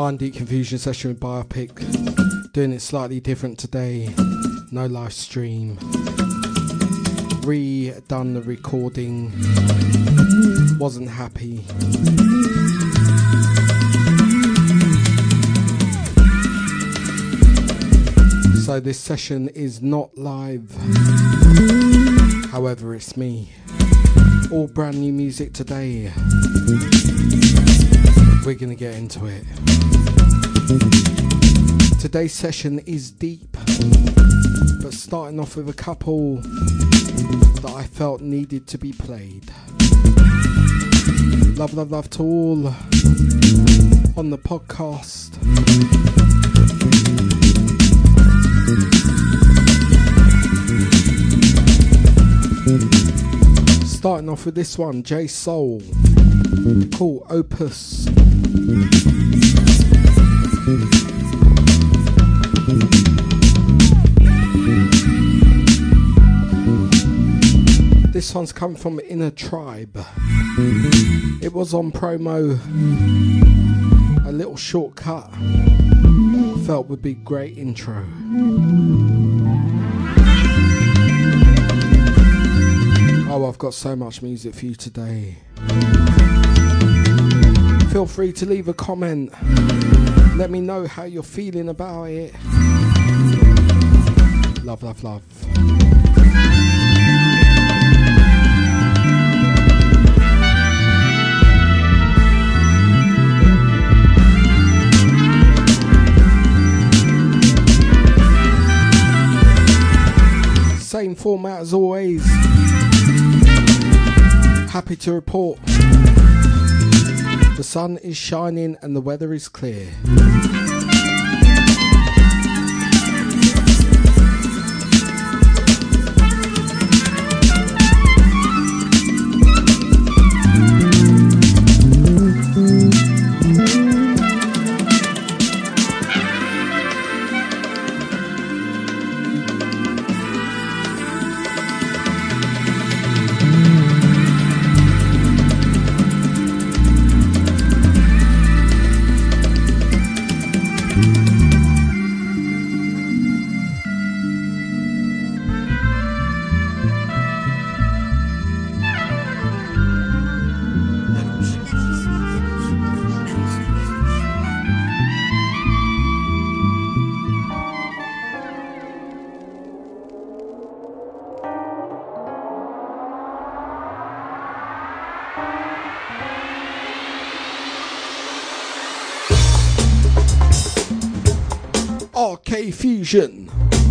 Mind Deep Confusion session with Biopic. Doing it slightly different today. No live stream. Redone the recording. Wasn't happy. So this session is not live. However, it's me. All brand new music today. We're gonna get into it. Today's session is deep, but starting off with a couple that I felt needed to be played. Love, love, love to all on the podcast. Starting off with this one, J Soul, called Opus. This one's come from Inner Tribe. It was on promo, a little shortcut. Felt would be great intro. Oh, I've got so much music for you today. Feel free to leave a comment. Let me know how you're feeling about it. Love, love, love. Same format as always. Happy to report the sun is shining and the weather is clear. RK Fusion,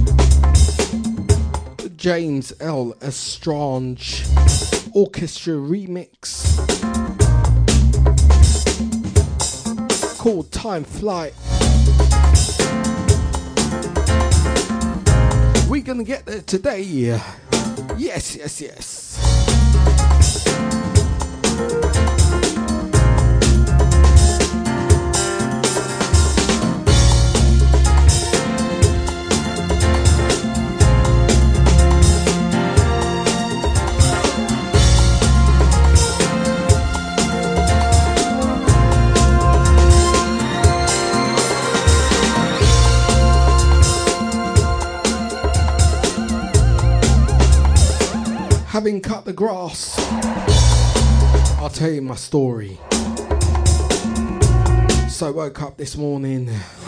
James L. Estrange Orchestra remix called Time Flight. We're gonna get there today. Yes, yes, yes. Having cut the grass, I'll tell you my story. So I woke up this morning.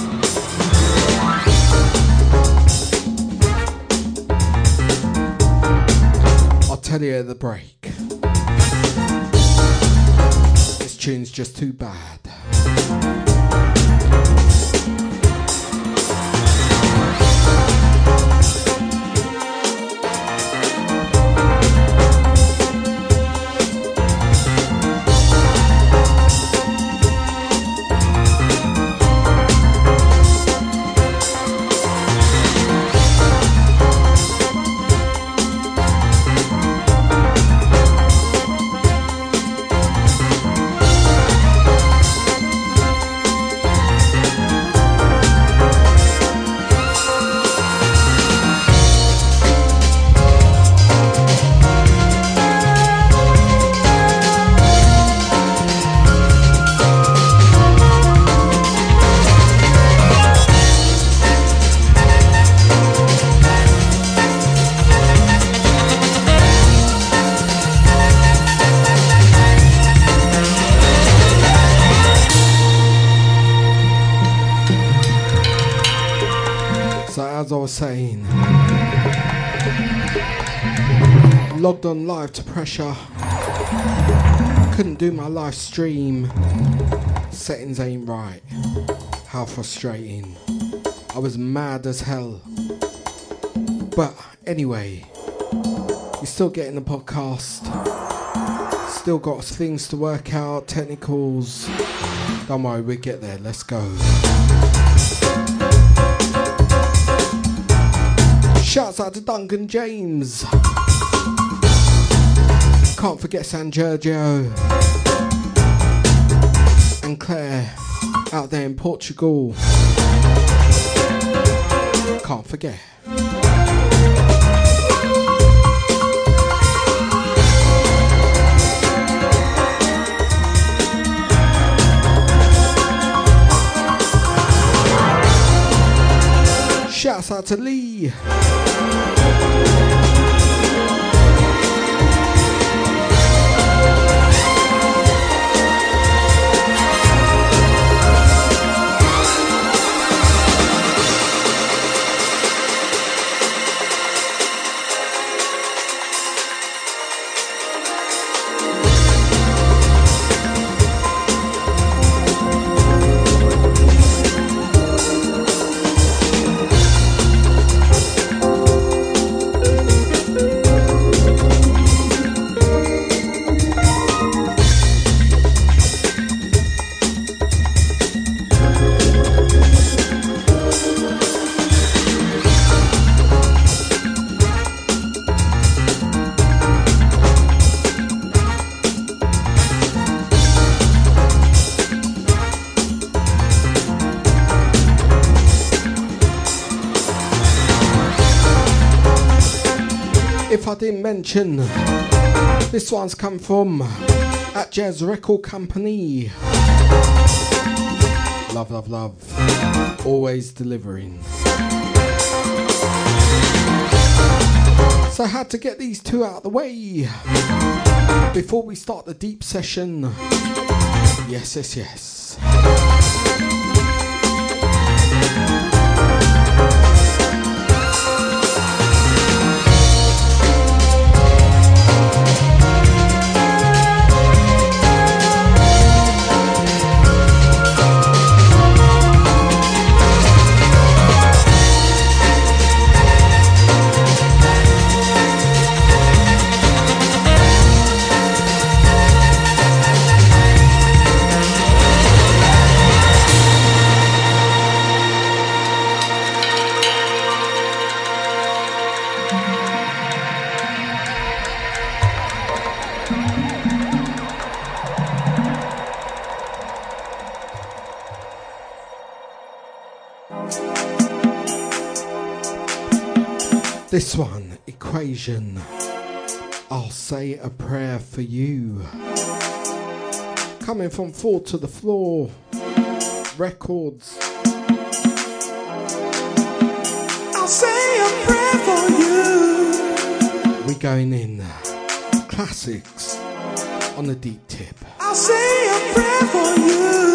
I'll tell you at the break. This tune's just too bad. as I was saying, logged on live to Pressure. Couldn't do my live stream. Settings ain't right. How frustrating. I was mad as hell. But anyway, you're still getting the podcast. Still got things to work out, technicals. Don't worry, we'll get there. Let's go. Shouts out to Duncan James. Can't forget San Giorgio. And Claire out there in Portugal. Can't forget. Shouts out to Lee. If I didn't mention, this one's come from At Jazz Record Company. Love, love, love. Always delivering. So I had to get these two out of the way before we start the deep session. Yes, yes, yes. This one, Equation, I'll Say a Prayer for You. Coming from Fall to the Floor Records. I'll say a prayer for you. We're going in classics on the deep tip. I'll say a prayer for you.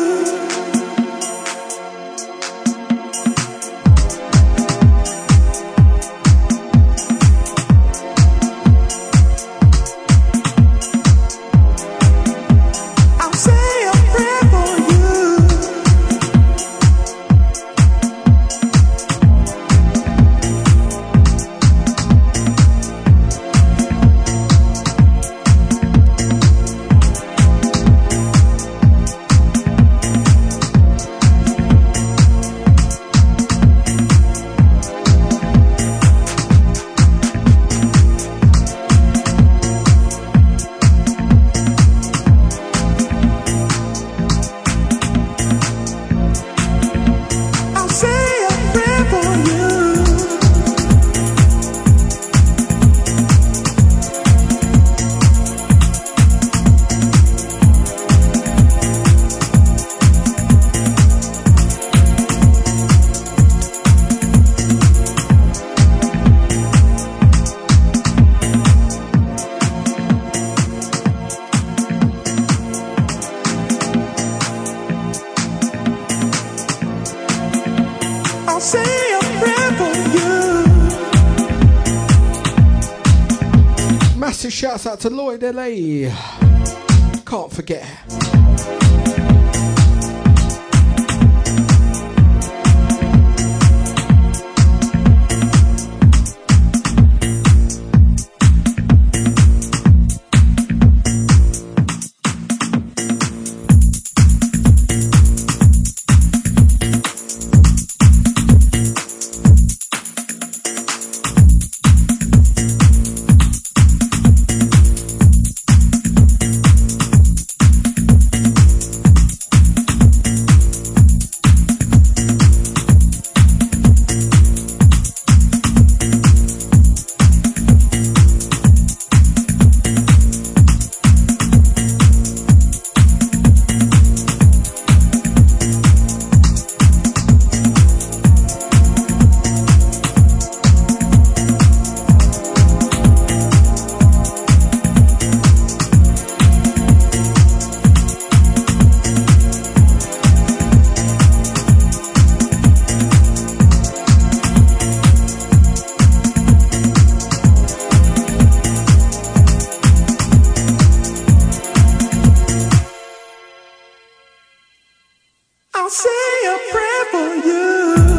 Massive shouts out to Lloyd LA. Can't forget. I'll say a prayer for you.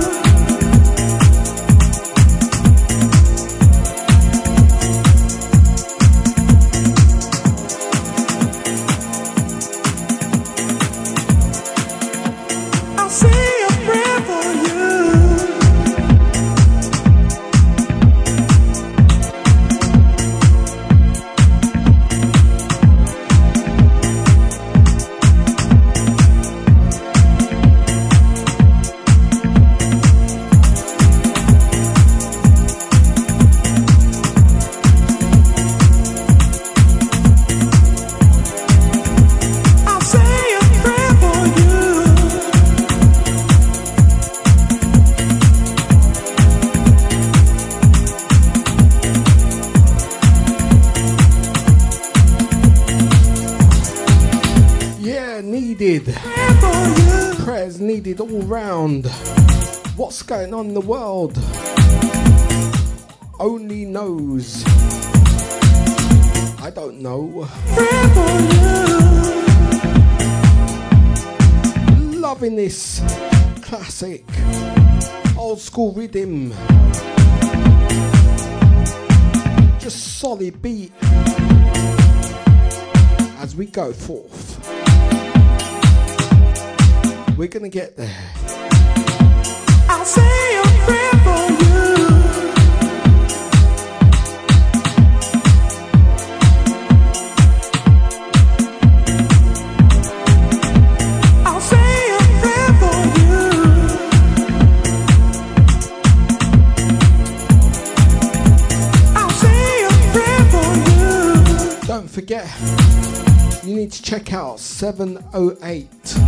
I'll say a prayer for you. I'll say a prayer for you. Yeah, needed. Prayer for you. Prayers needed all round. What's going on in the world? Only knows. I don't know. Prayer for you. Loving this classic old school rhythm. Just solid beat as we go forth. We're gonna get there. I'll say a prayer for you. I'll say a prayer for you. I'll say a prayer for you. Don't forget, you need to check out 708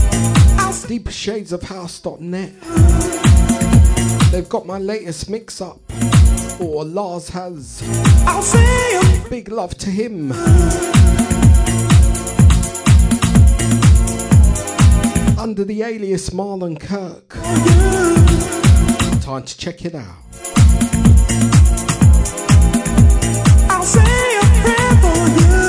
deepshadesofhouse.net. They've got my latest mix up, or Lars has. I'll say a Big love to him. Under the alias Marlon Kirk. Time to check it out. I'll say a prayer for you.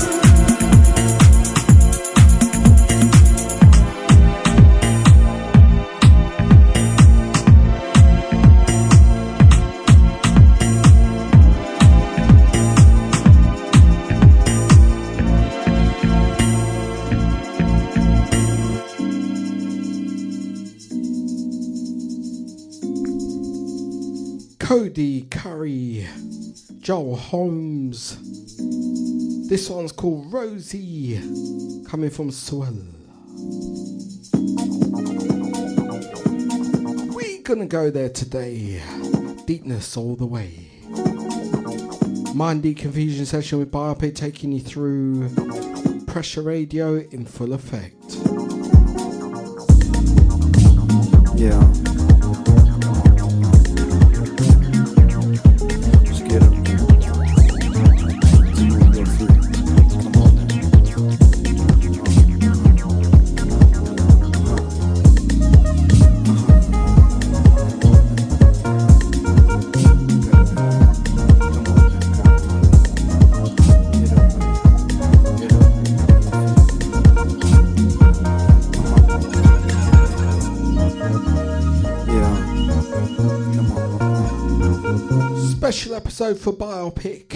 Cody Curry, Joel Holmes. This one's called Rosie, coming from Swell. We're gonna go there today. Deepness all the way. Mind the Confusion session with Biopic taking you through Pressure Radio in full effect. Yeah. Just get up. Smooth, go free. Come on now. Come on. Special episode for Biopic.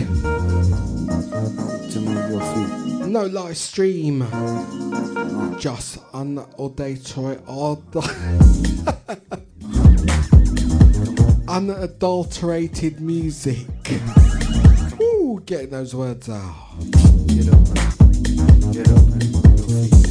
To move your feet. No live stream. Just unadulterated music. Ooh, getting those words out. Get up and get up and move your feet.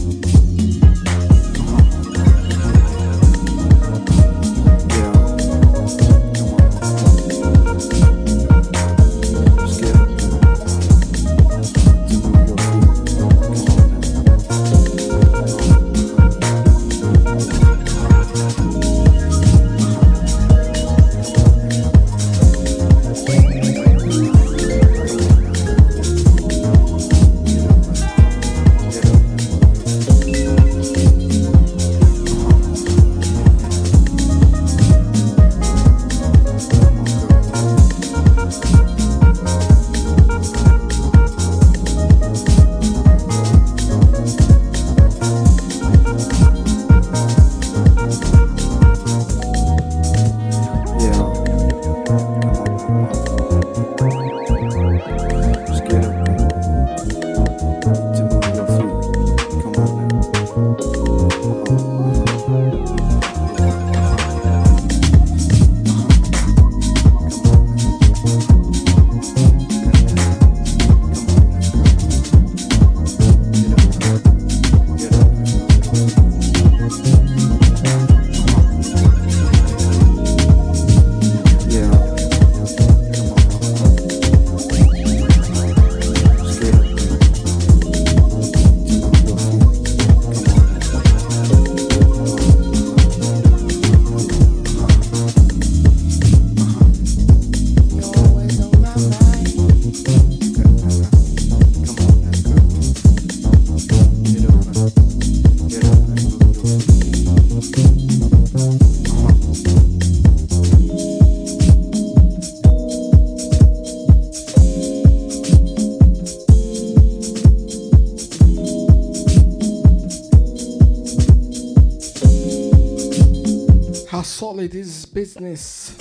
Solid is business.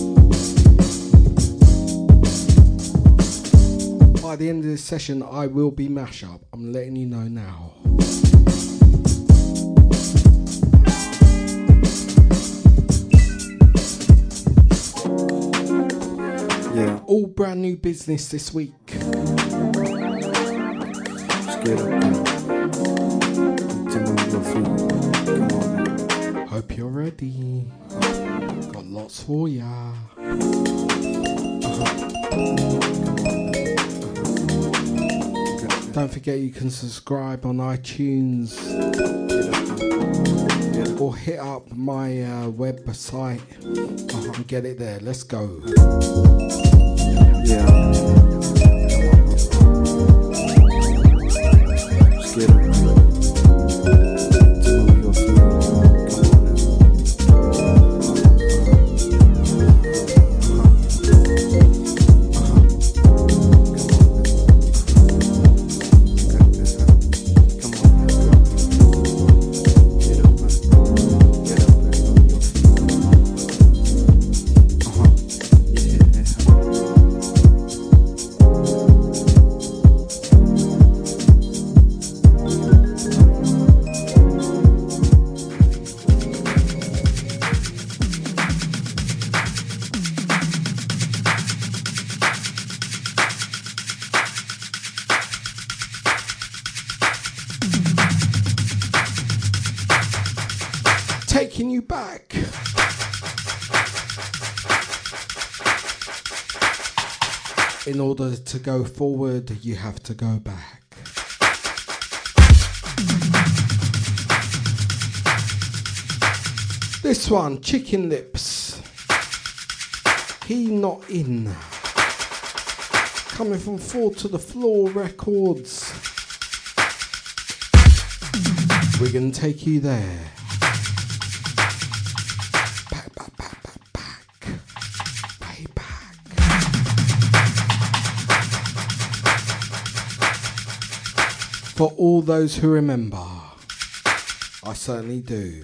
By the end of this session, I will be mash up. I'm letting you know now. Yeah. All brand new business this week. Just get up and to move your feet. Come on now. Hope you're ready. Got lots for ya. Don't forget you can subscribe on iTunes or hit up my website and get it there. Let's go. Yeah. Just get up. Taking you back. In order to go forward, you have to go back. This one, Chicken Lips. He Not In. Coming from Fall to the Floor Records. We're gonna take you there. For all those who remember, I certainly do.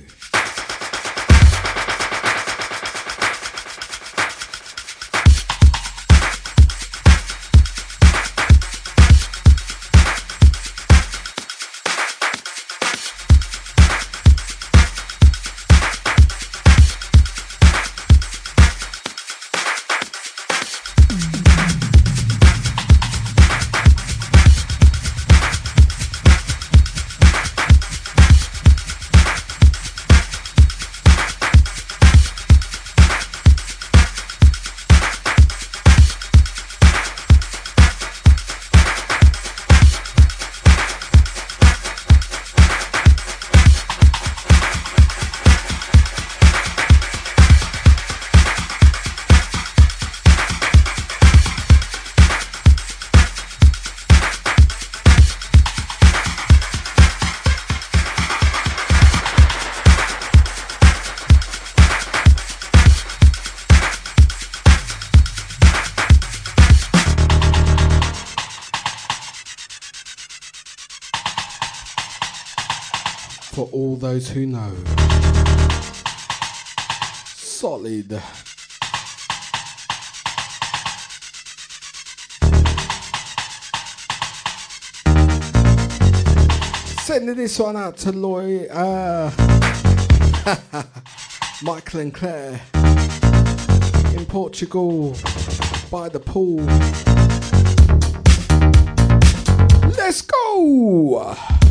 for all those who know. Solid. Sending this one out to Lloyd, Michael and Claire in Portugal by the pool. Let's go!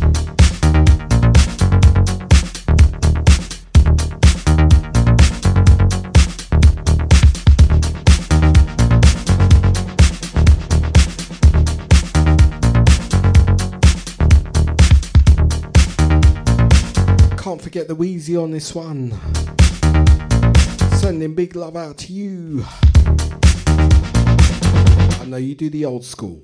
Can't forget the Wheezy on this one. Sending big love out to you. I know you do the old school.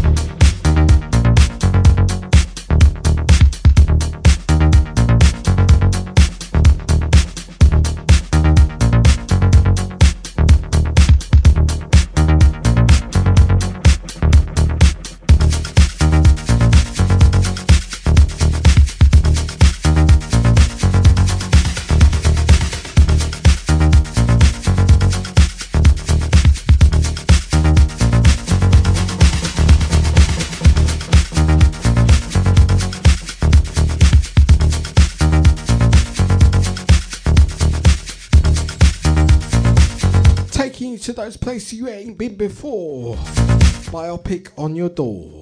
To those places you ain't been before. Biopic on your door.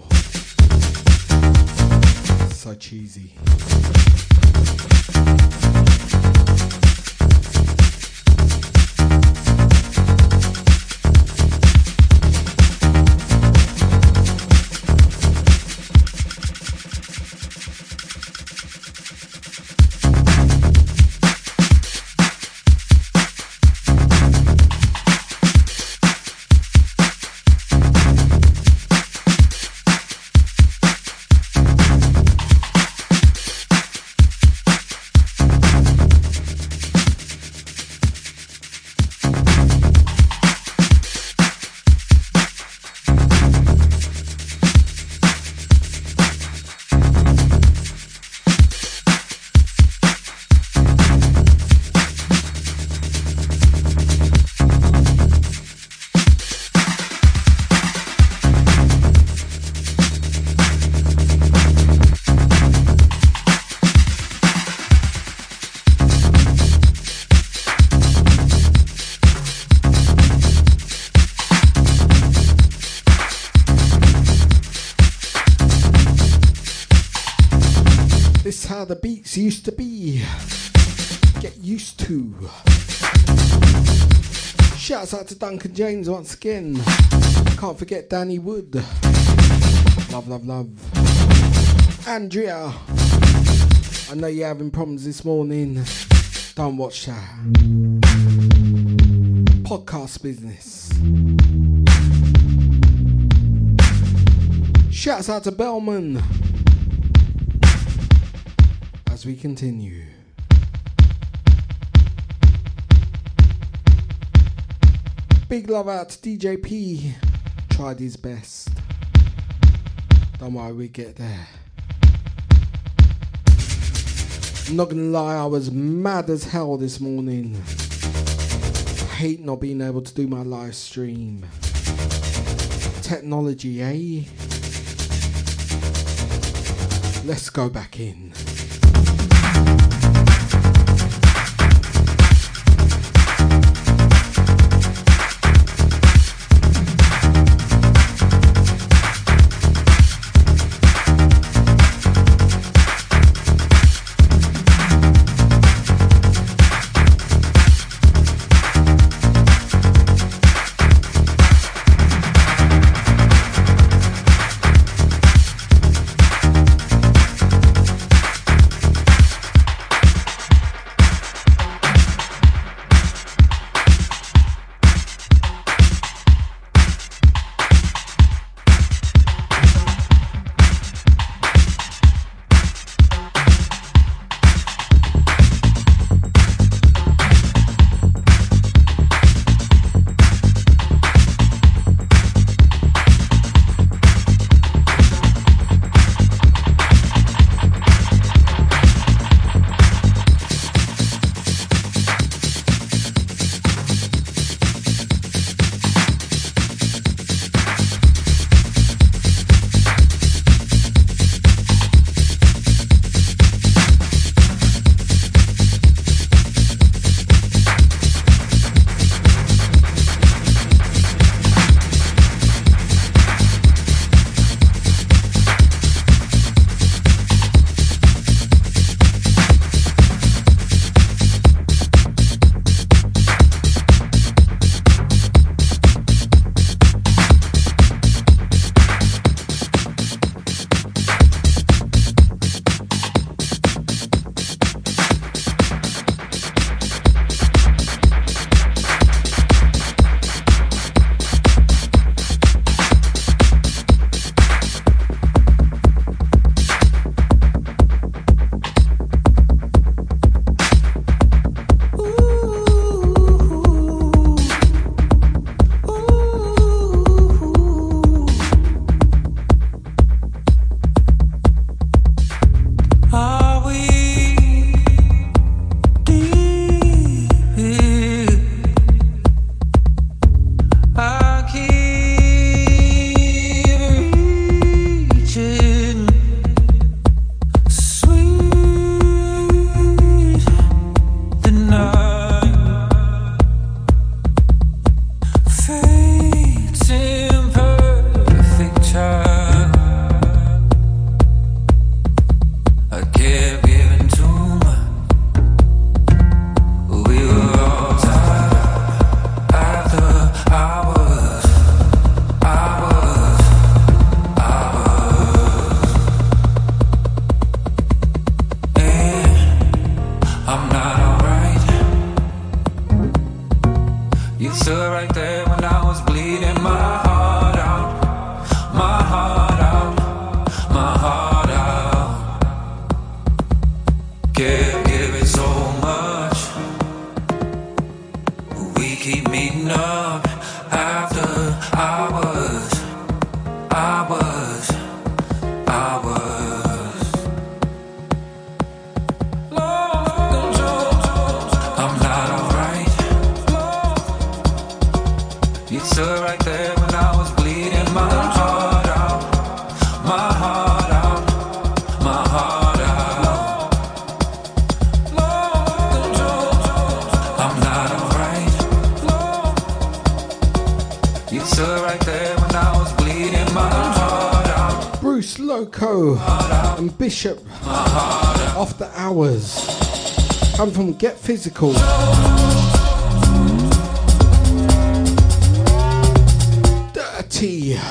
So cheesy. How the beats used to be. Get used to. Shouts out to Duncan James once again. Can't forget Danny Wood. Love, love, love. Andrea, I know you're having problems this morning. Don't watch that. Podcast business. Shouts out to Bellman. As we continue. Big love out to DJ P. Tried his best. Don't worry, we get there. I'm not gonna lie, I was mad as hell this morning. Hate not being able to do my live stream. Technology, eh? Let's go back in. stood right there when I was bleeding my heart out, my heart out, my heart out. Giving so much, we keep meeting up after hours, hours, hours. I'm not alright. You stood right there when I was bleeding my heart out, my heart out, my heart out. I'm not alright. You stood right there when I was bleeding my heart out. Bruce Loco and Bishop After Hours. Come from Get Physical. Dirty.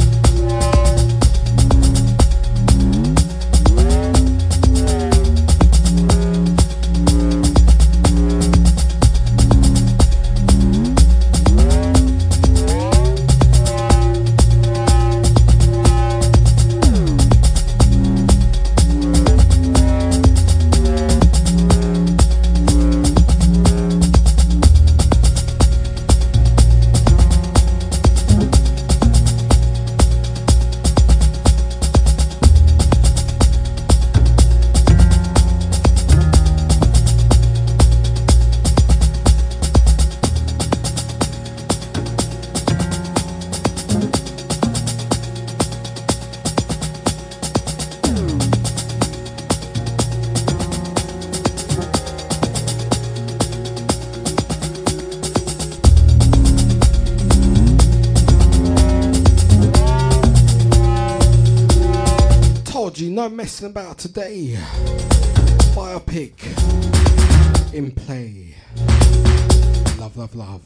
No messing about today. Biopic in play. Love, love, love.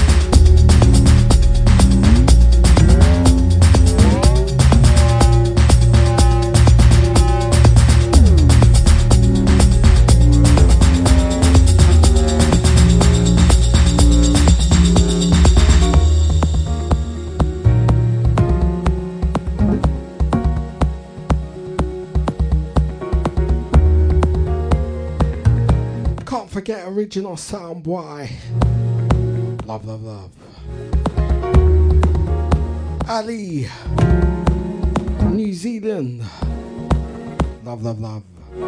Forget original sound, why? Love, love, love. Ali, New Zealand. Love, love, love.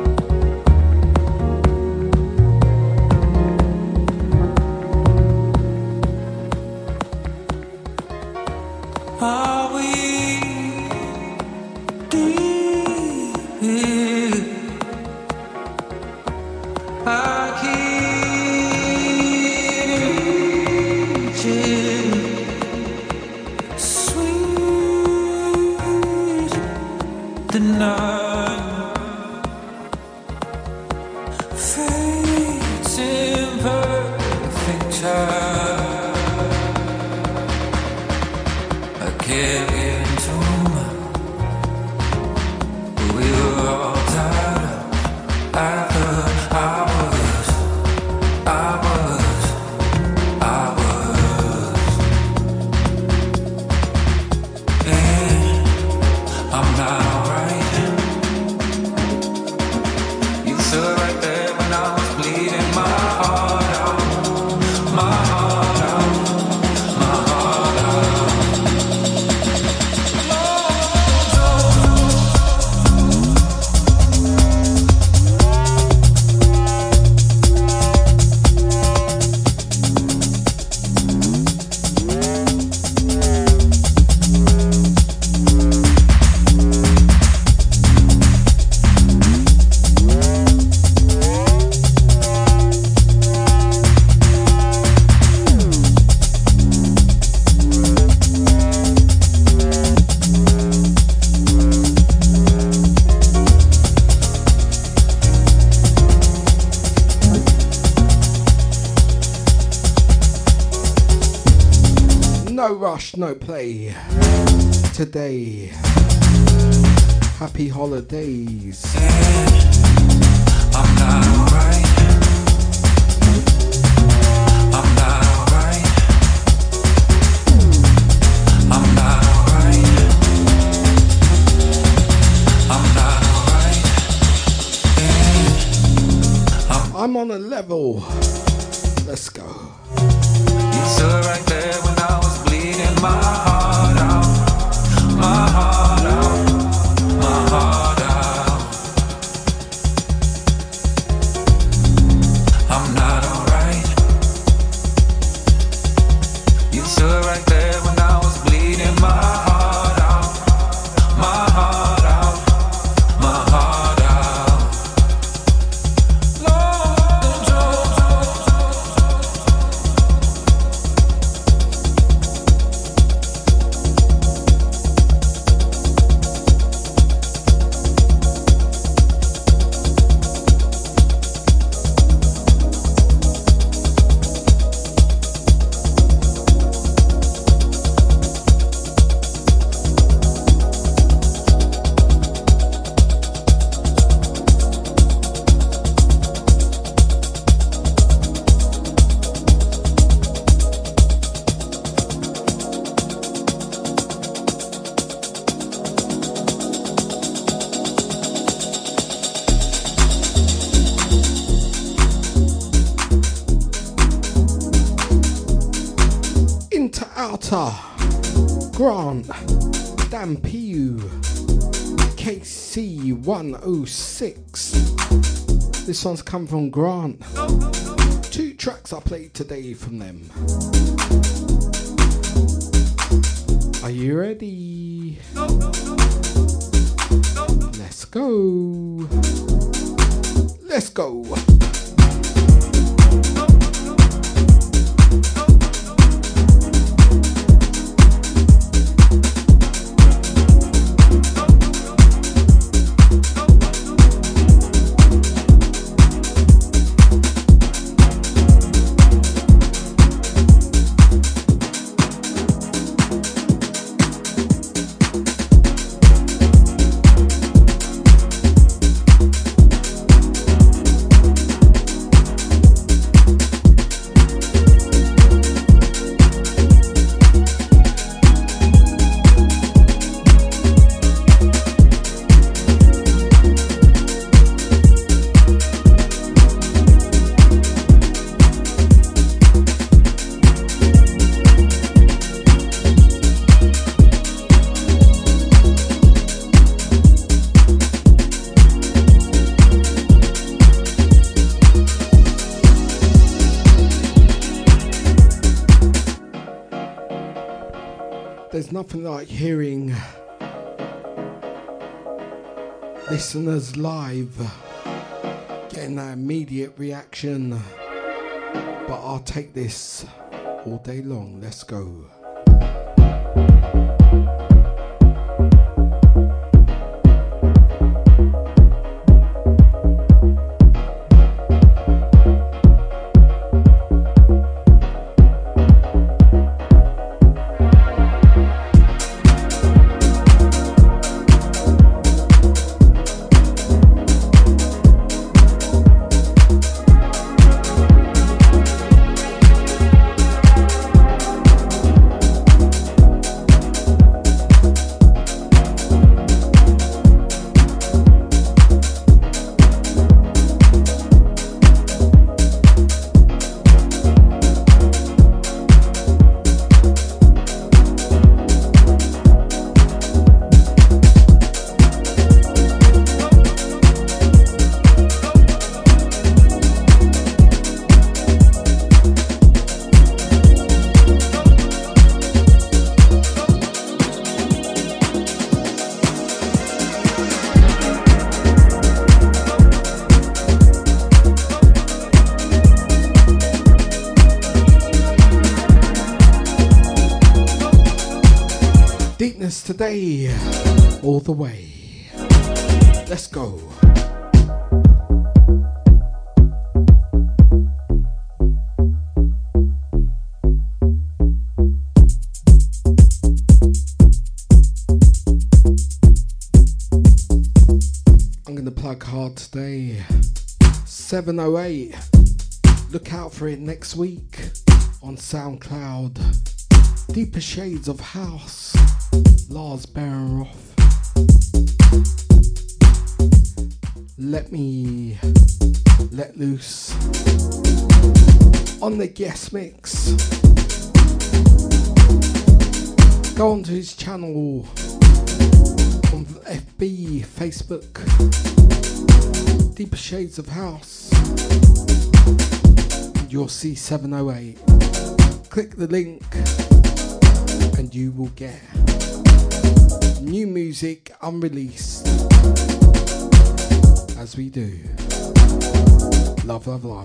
Are we deep? I keep reaching, sweet the night fades in perfect time. I kept getting too much, but we were all tied up after hours, hours, hours. And I'm not alright. You stood right there when I was bleeding my heart out, my heart out, my heart out. No rush, no play. Today, happy holidays. I'm not alright. I'm not alright. I'm on a level. Let's go. You stood right there when I was bleeding my heart out, my heart out, my heart out. I'm not alright. You stood right there when I was bleeding my heart out, my heart out, my heart out. Long Into outer Grant Dampiu KC 106. This one's come from Grant. 2 tracks I played today from them. Are you ready? Let's go. Let's go. There's nothing like hearing listeners live, getting that immediate reaction. But I'll take this all day long. Let's go. Deepness today, all the way. Let's go. I'm going to plug hard today. 708. Look out for it next week on SoundCloud. Deeper Shades of House. Lars Baronroth. Let let loose on the guest mix. Go onto his channel on FB, Facebook, Deeper Shades of House, and you'll see 708. Click the link and you will get new music unreleased, as we do. Love, love, love.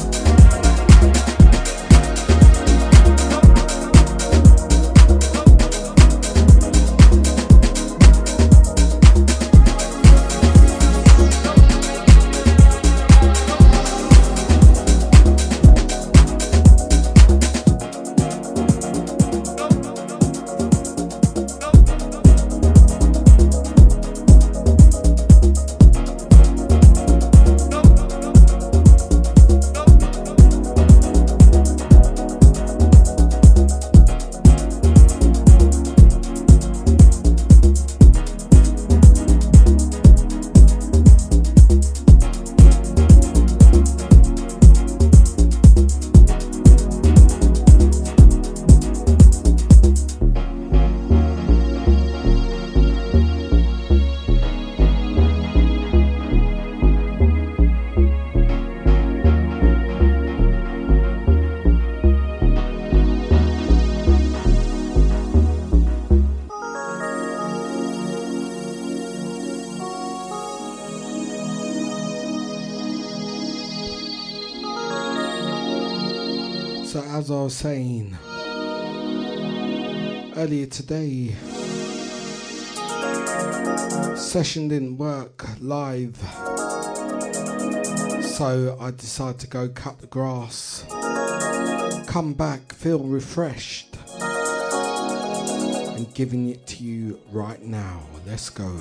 So as I was saying earlier today, session didn't work live, so I decided to go cut the grass, come back, feel refreshed, and giving it to you right now. Let's go.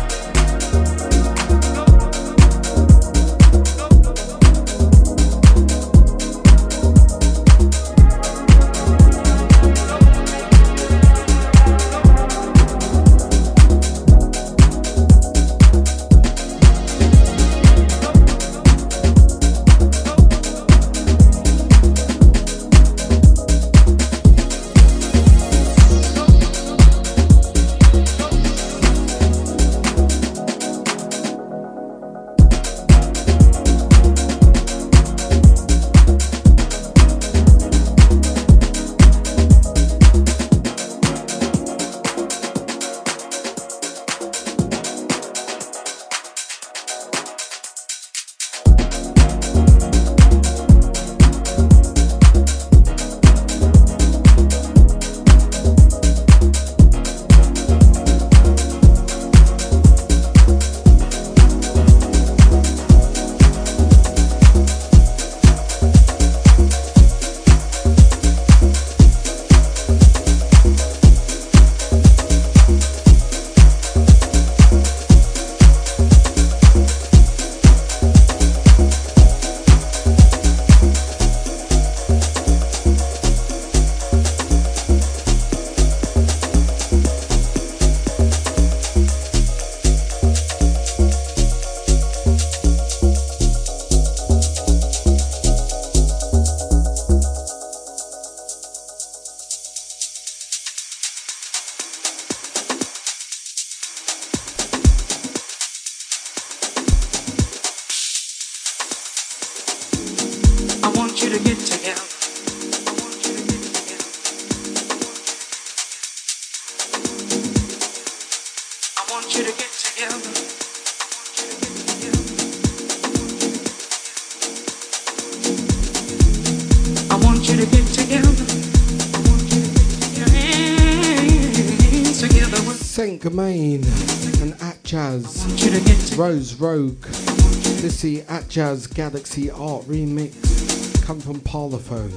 Saint Germain and At Jazz, Rose Rogue. This is the At Jazz Galaxy Art remix. Come from Parlophone.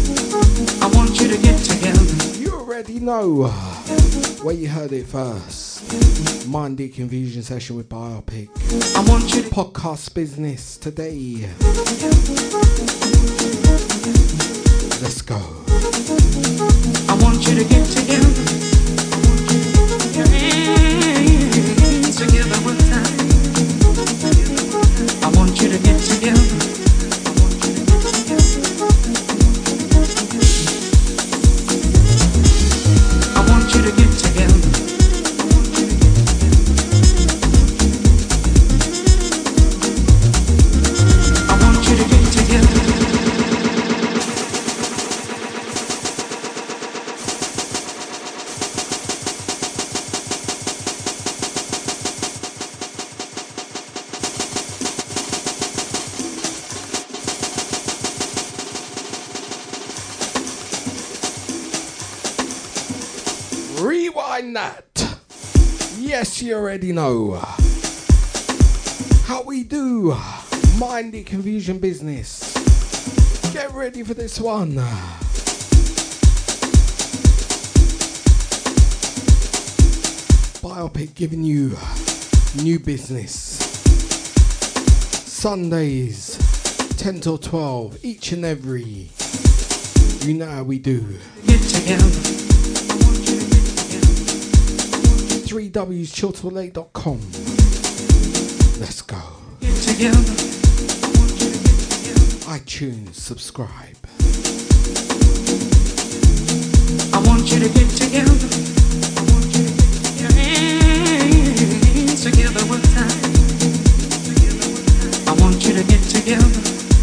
I want you to get together. You already know where you heard it first. Mind the Confusion session with Biopic. I want you to podcast business today. Let's go. I want you to get together. Your hands together one time. I want you to get together. Mind that. Yes, you already know how we do. Mind the confusion business. Get ready for this one. Biopic giving you new business. Sundays, 10 till 12, each and every. You know how we do. Get together. 3wschiltwellate.com. Let's go. Get together. iTunes, subscribe. I want you to get together. Your hands together one time. I want you to get together.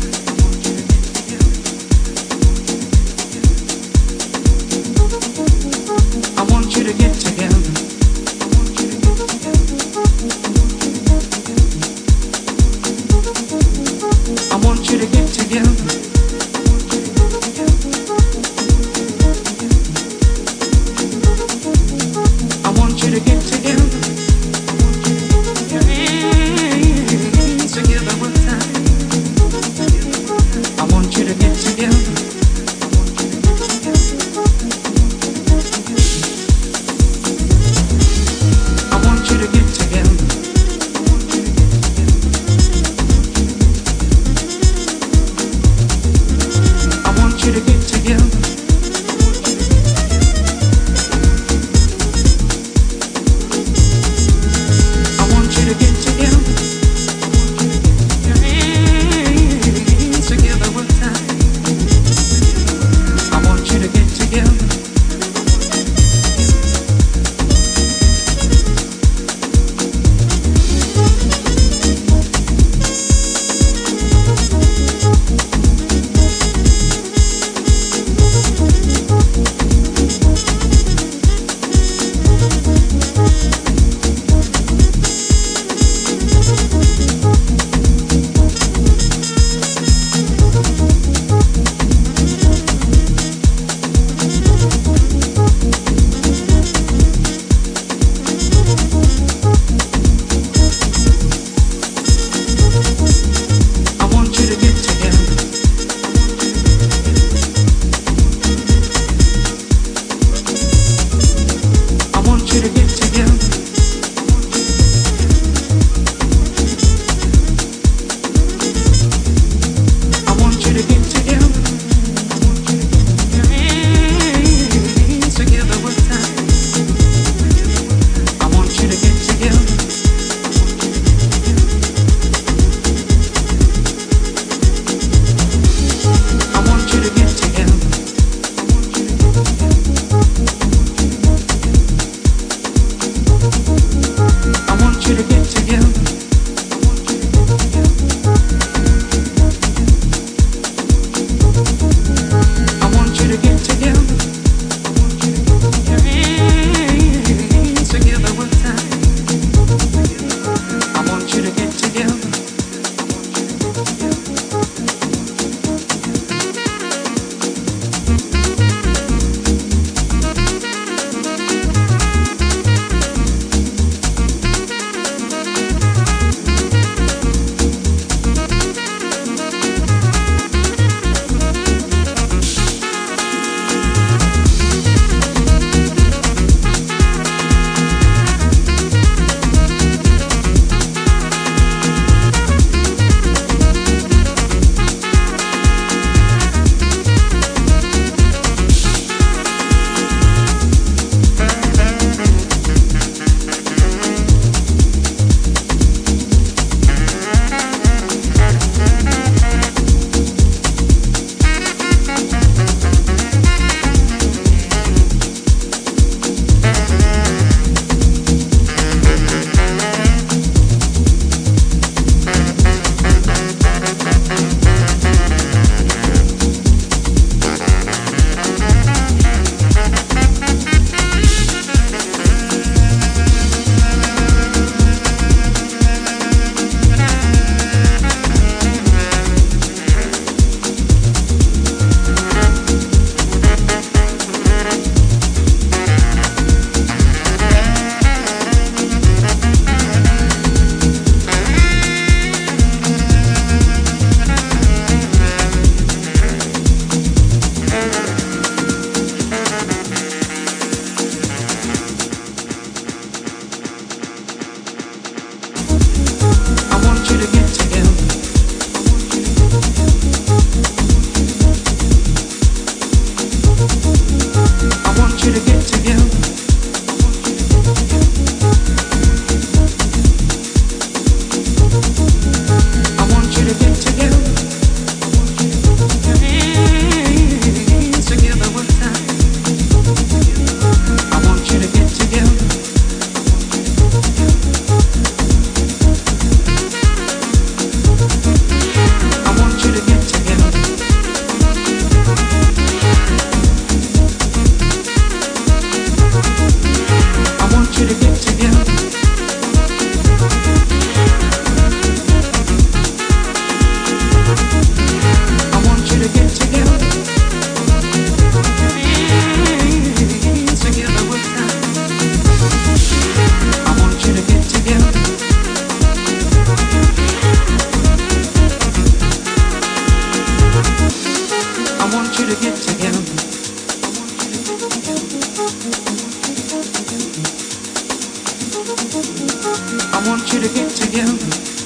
I want you to get together. I want you to get together. I want you to get together. Your hands together one time. I want you to get together. I want you to get together. want you to get together. I want you to get together.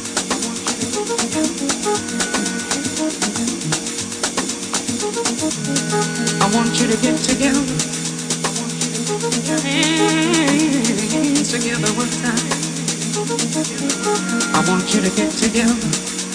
I want you to get together. Your hands together one time. I want you to get together.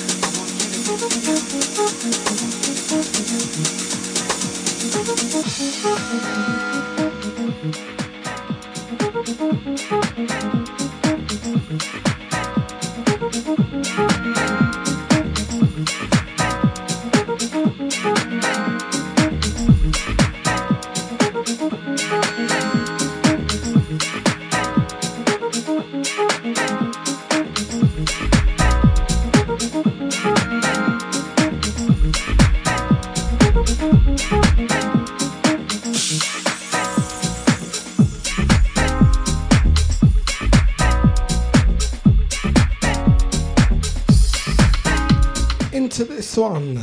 Into this one,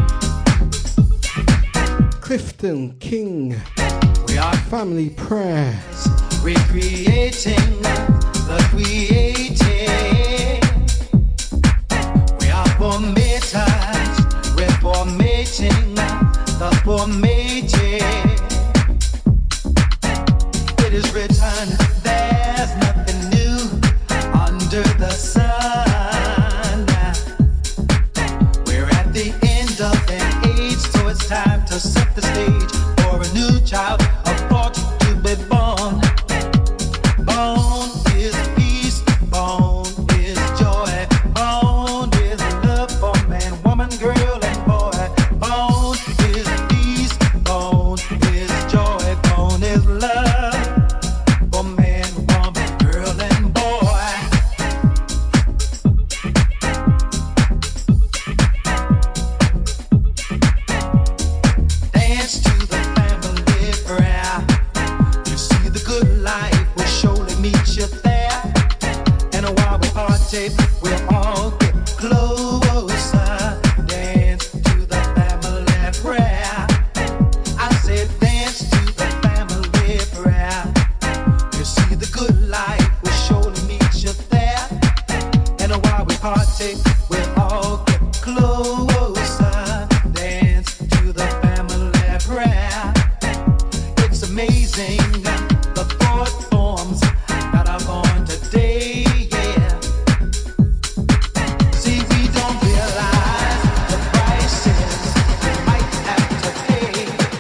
Clifton King, We are Family Prayer. recreating the creating. We are formators, we're formating the formating. It is written, there's nothing new under the sun. We're at the end of an age, so it's time to set the stage for a new child, about to be born. Born is peace, born is joy, born is love for man, woman, girl, and boy. Born is peace, born is joy, born is love for man, woman, girl, and boy. Dance to the family prayer. You see the good life will surely meet you there. And while we party, we'll all get closer. Dance to the family prayer. I said dance to the family prayer. You see the good life will surely meet you there. And while we party, we'll all get closer. Dance to the family prayer. It's amazing the thought forms that are born today, yeah. See, we don't realize the prices we might have to pay.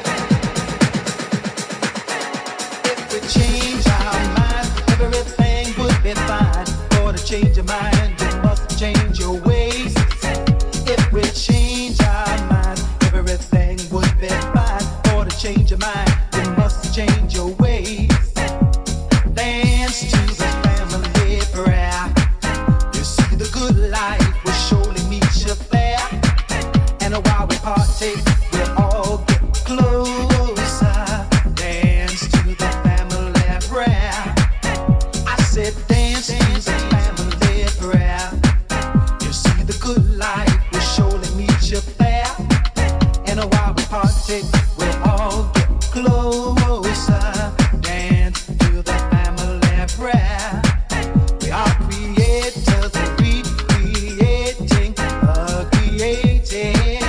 If we change our minds, everything would be fine. For to change your mind, you must change your ways. If we change our minds, everything would be fine. For to change your mind, you must change your ways. Dance to the family prayer. You see the good life will surely meet you there. And while we party, we'll all get closer. Dance to the family prayer. I said dance to the family prayer. You see the good life will surely meet you there. And while we party, we'll all get closer. Dance to the family prayer. We are creators, recreating, creating.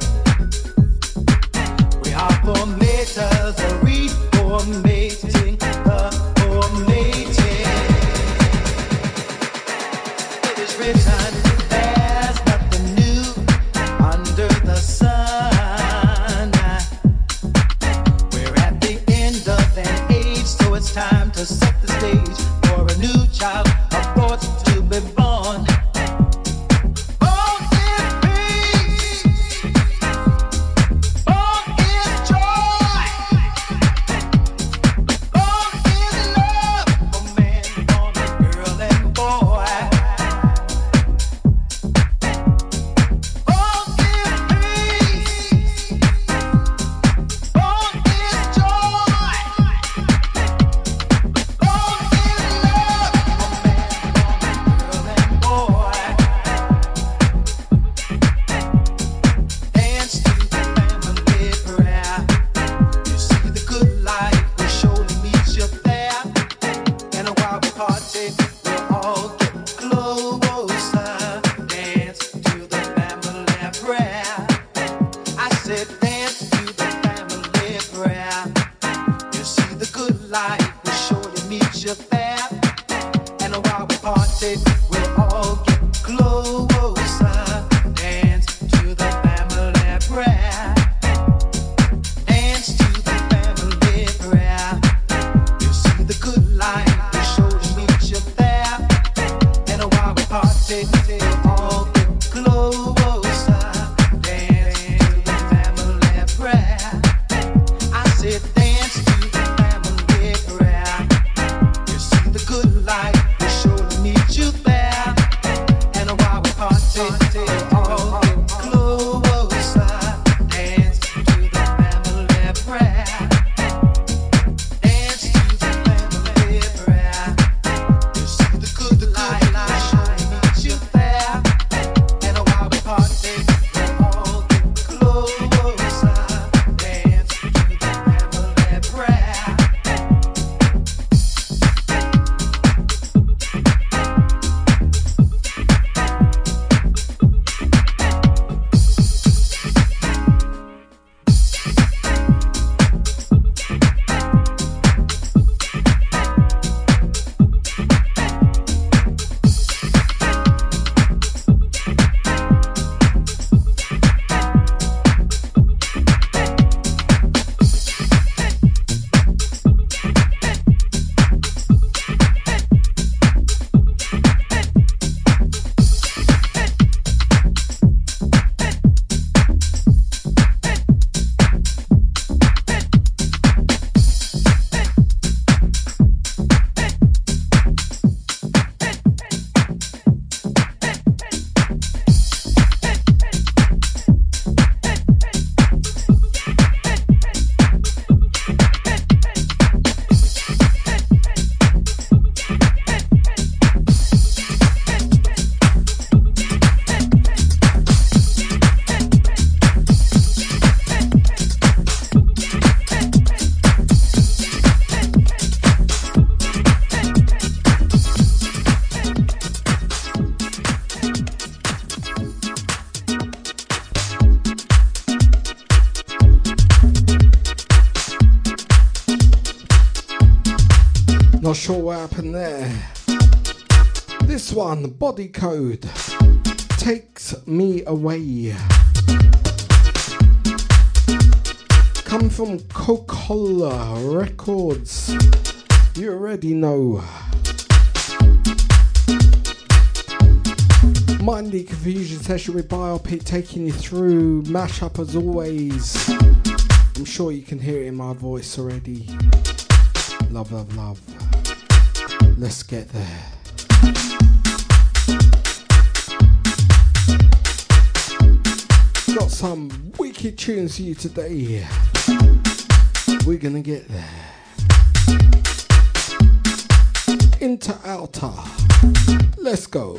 We are formators, reformating, formating. It is written, there's nothing new under the sun. We're at the end of an age, so it's time to set the stage for a new child, about to be born. Born is peace, born is joy, born is love for man, woman, girl, and boy. Born is peace, said dance to the family prayer. You see the good life will surely meet you there. And while we party, we'll all get closer. Dance to the family prayer. Dance to the family prayer. You see the good life will surely meet you there. And while we party, we'll all get closer. Dance to the family prayer. I said dance to the family prayer. You see the good life will surely meet you there. And while we party, we'll all get closer. Dance to the family prayer. Dance to the family prayer. You see the good life will surely meet you there. And while we party, we'll all get closer. Dance to the family prayer. Not sure what happened there. This one, Body Code, Takes Me Away. Come from Coca-Cola Records. You already know. Mind the Confusion session with Biopic taking you through mashup as always. I'm sure you can hear it in my voice already. Love, love, love. Let's get there. Got some wicked tunes for you today. We're gonna get there. Into Outer. Let's go.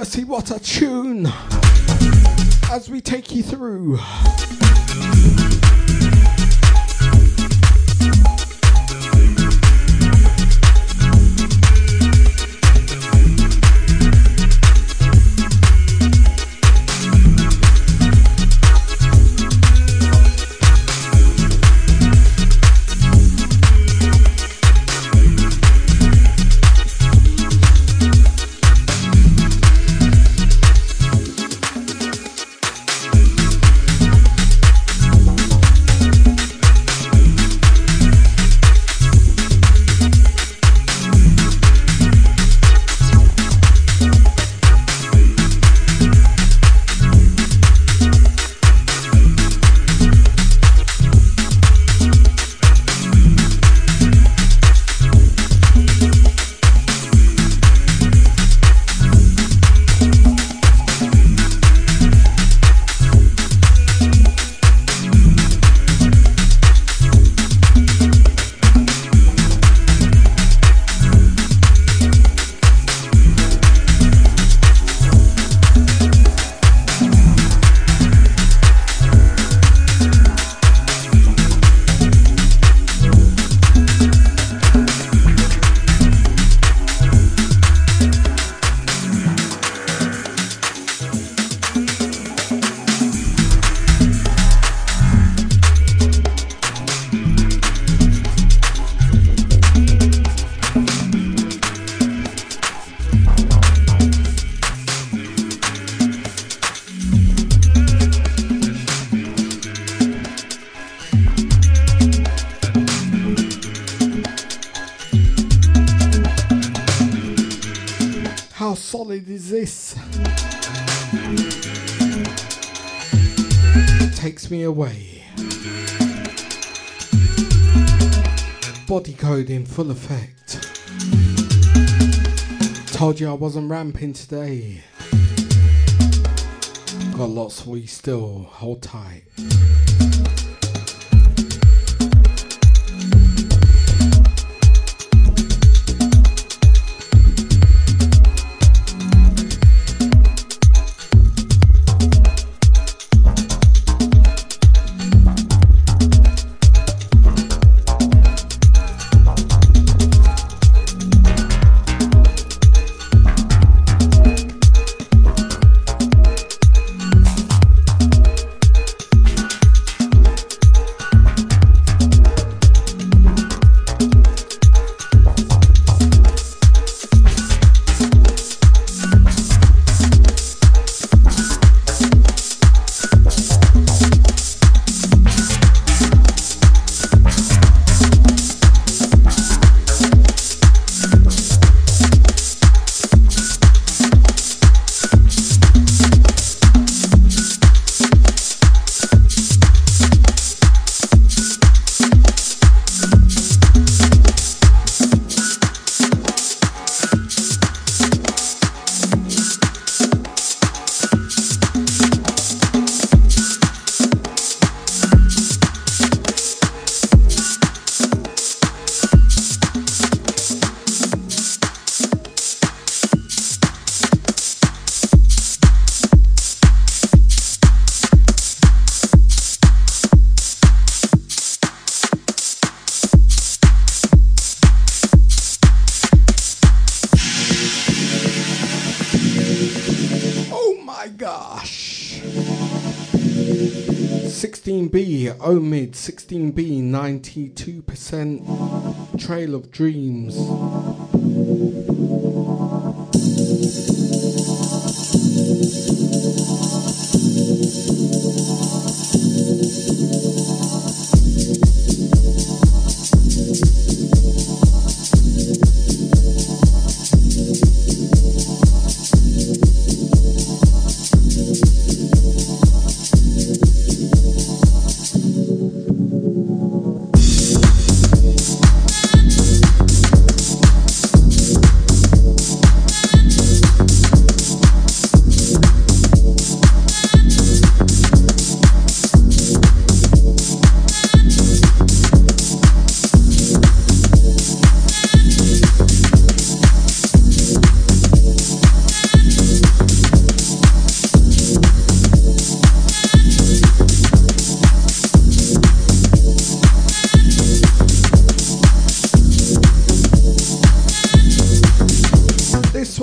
Mercy, what a tune as we take you through. How solid is this? Takes me away. Body code in full effect. Told you I wasn't ramping today. Got lots for you still. Hold tight. Gosh. 16B, Omid, 16B, 92%, Trail of Dreams.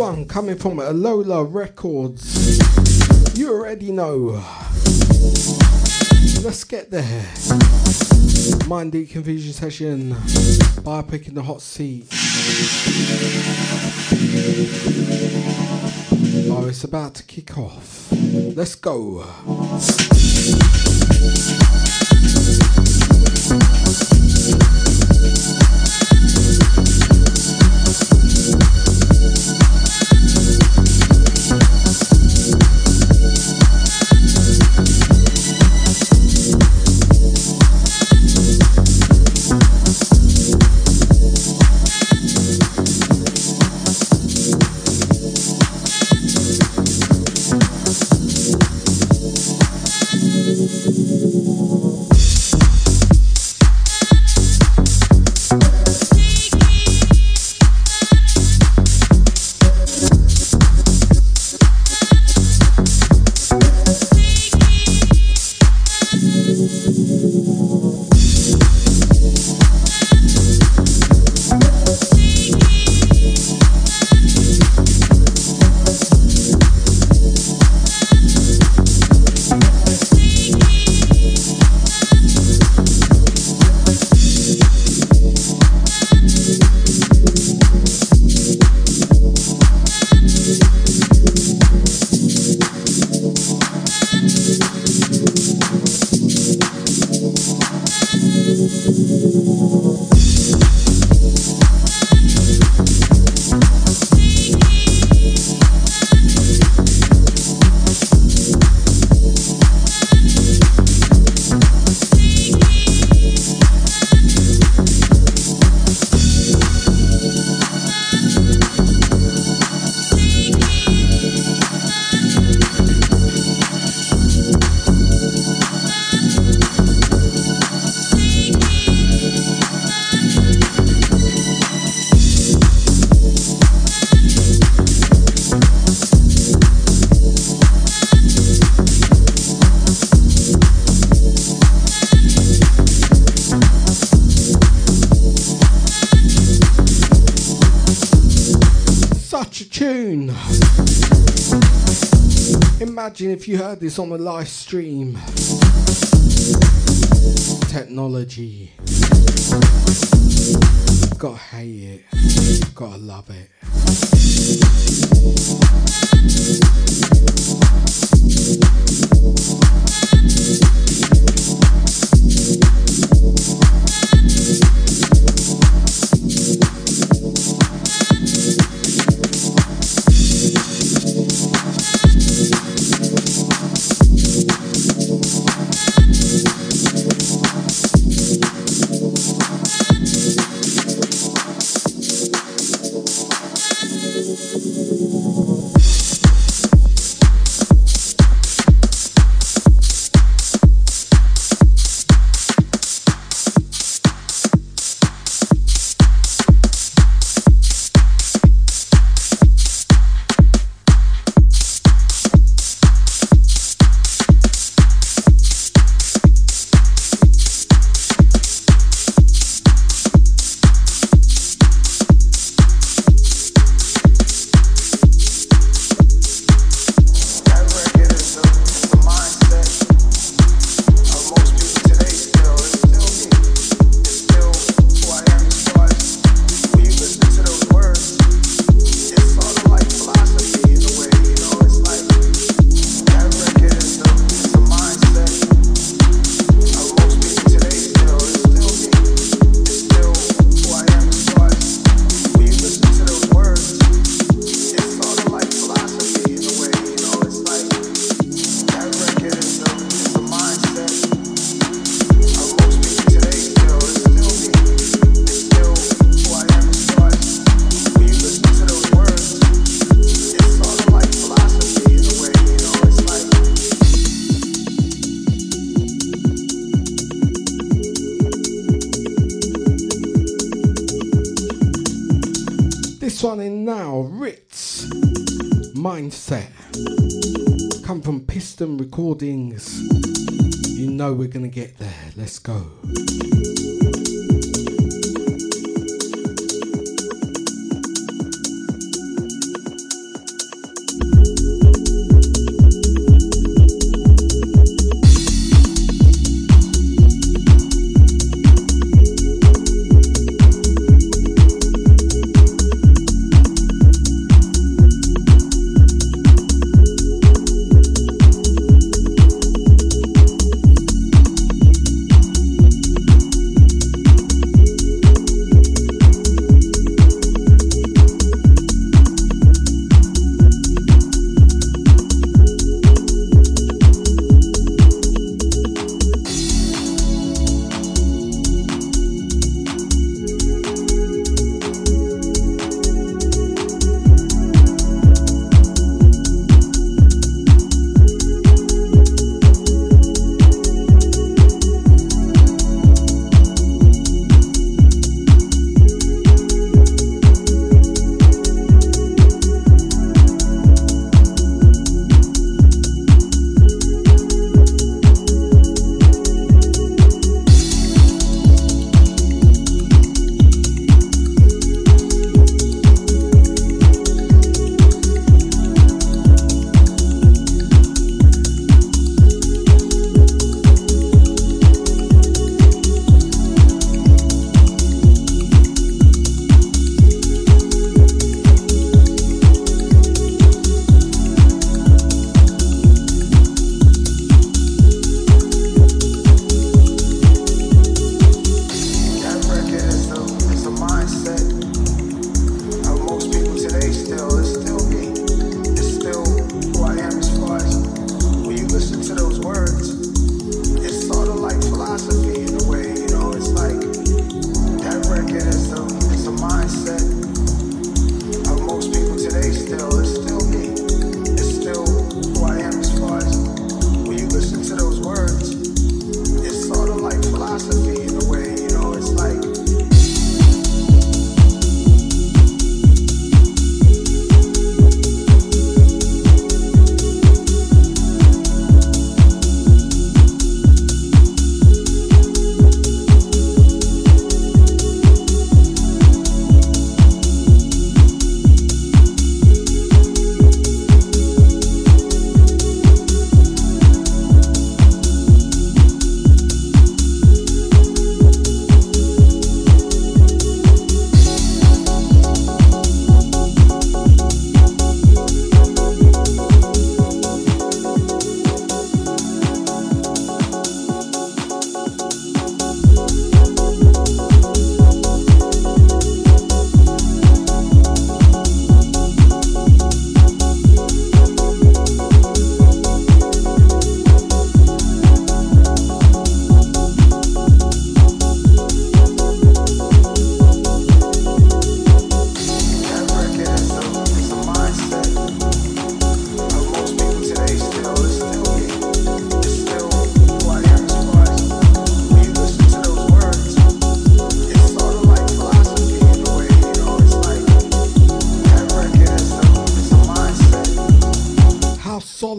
one coming from Alola Records. You already know. Let's get there. Mind Deep Confusion Session. By picking the hot seat. Oh, it's about to kick off. Let's go. Imagine if you heard this on a live stream. Technology. Gotta hate it. Gotta love it. Running now, Ritz Mindset. Come from Piston Recordings. You know we're gonna get there. Let's go.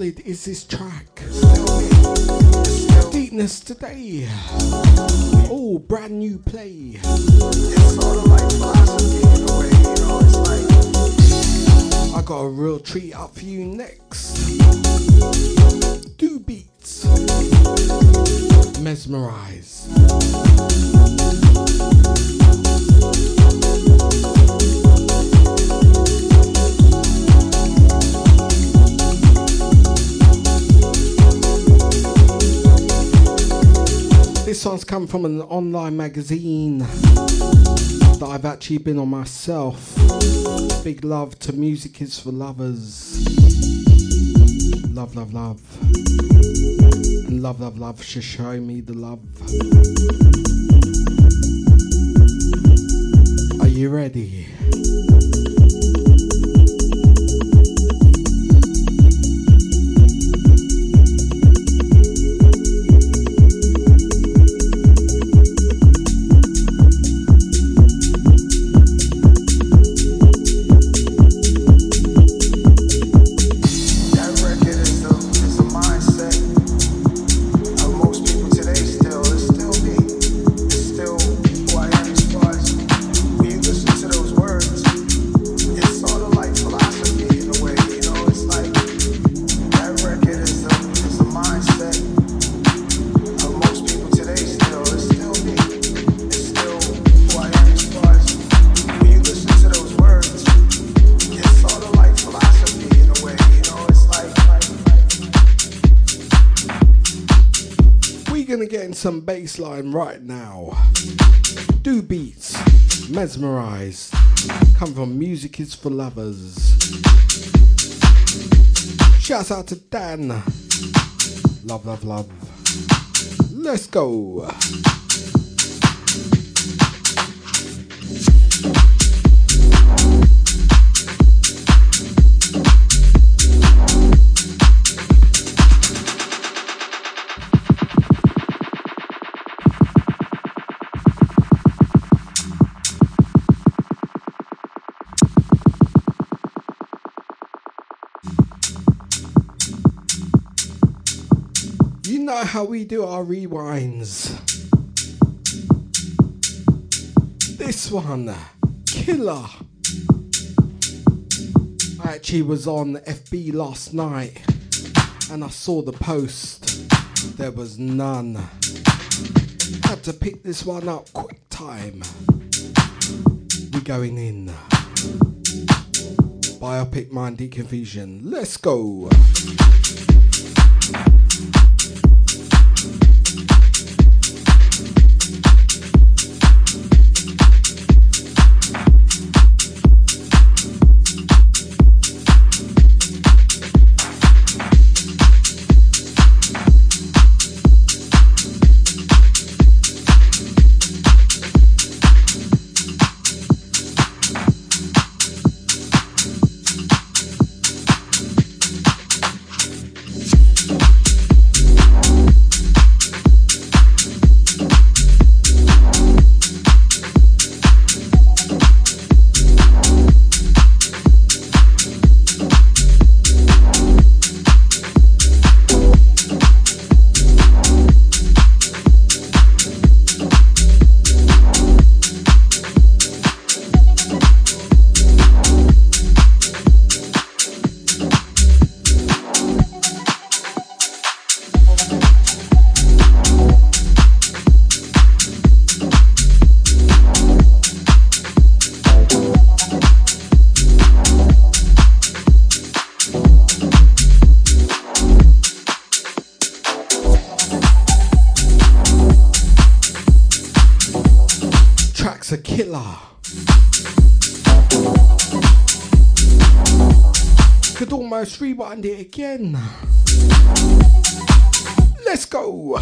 solid is this track? Deepness today. Oh, brand new play. I got a real treat up for you next. Do beats. Mesmerize. This song's come from an online magazine that I've actually been on myself. Big love to Music is for Lovers. Love, love, love. And love, love, love should show me the love. Are you ready? Some bass line right now. Do beats, mesmerize. Come from Music is for Lovers. Shouts out to Dan. Love, love, love. Let's go. How we do our rewinds. This one, Killer. I actually was on FB last night and I saw the post. There was none. Had to pick this one up quick time. We're going in. Biopic Mind Deconfusion. Let's go. A killer. Could almost rewind it again. Let's go.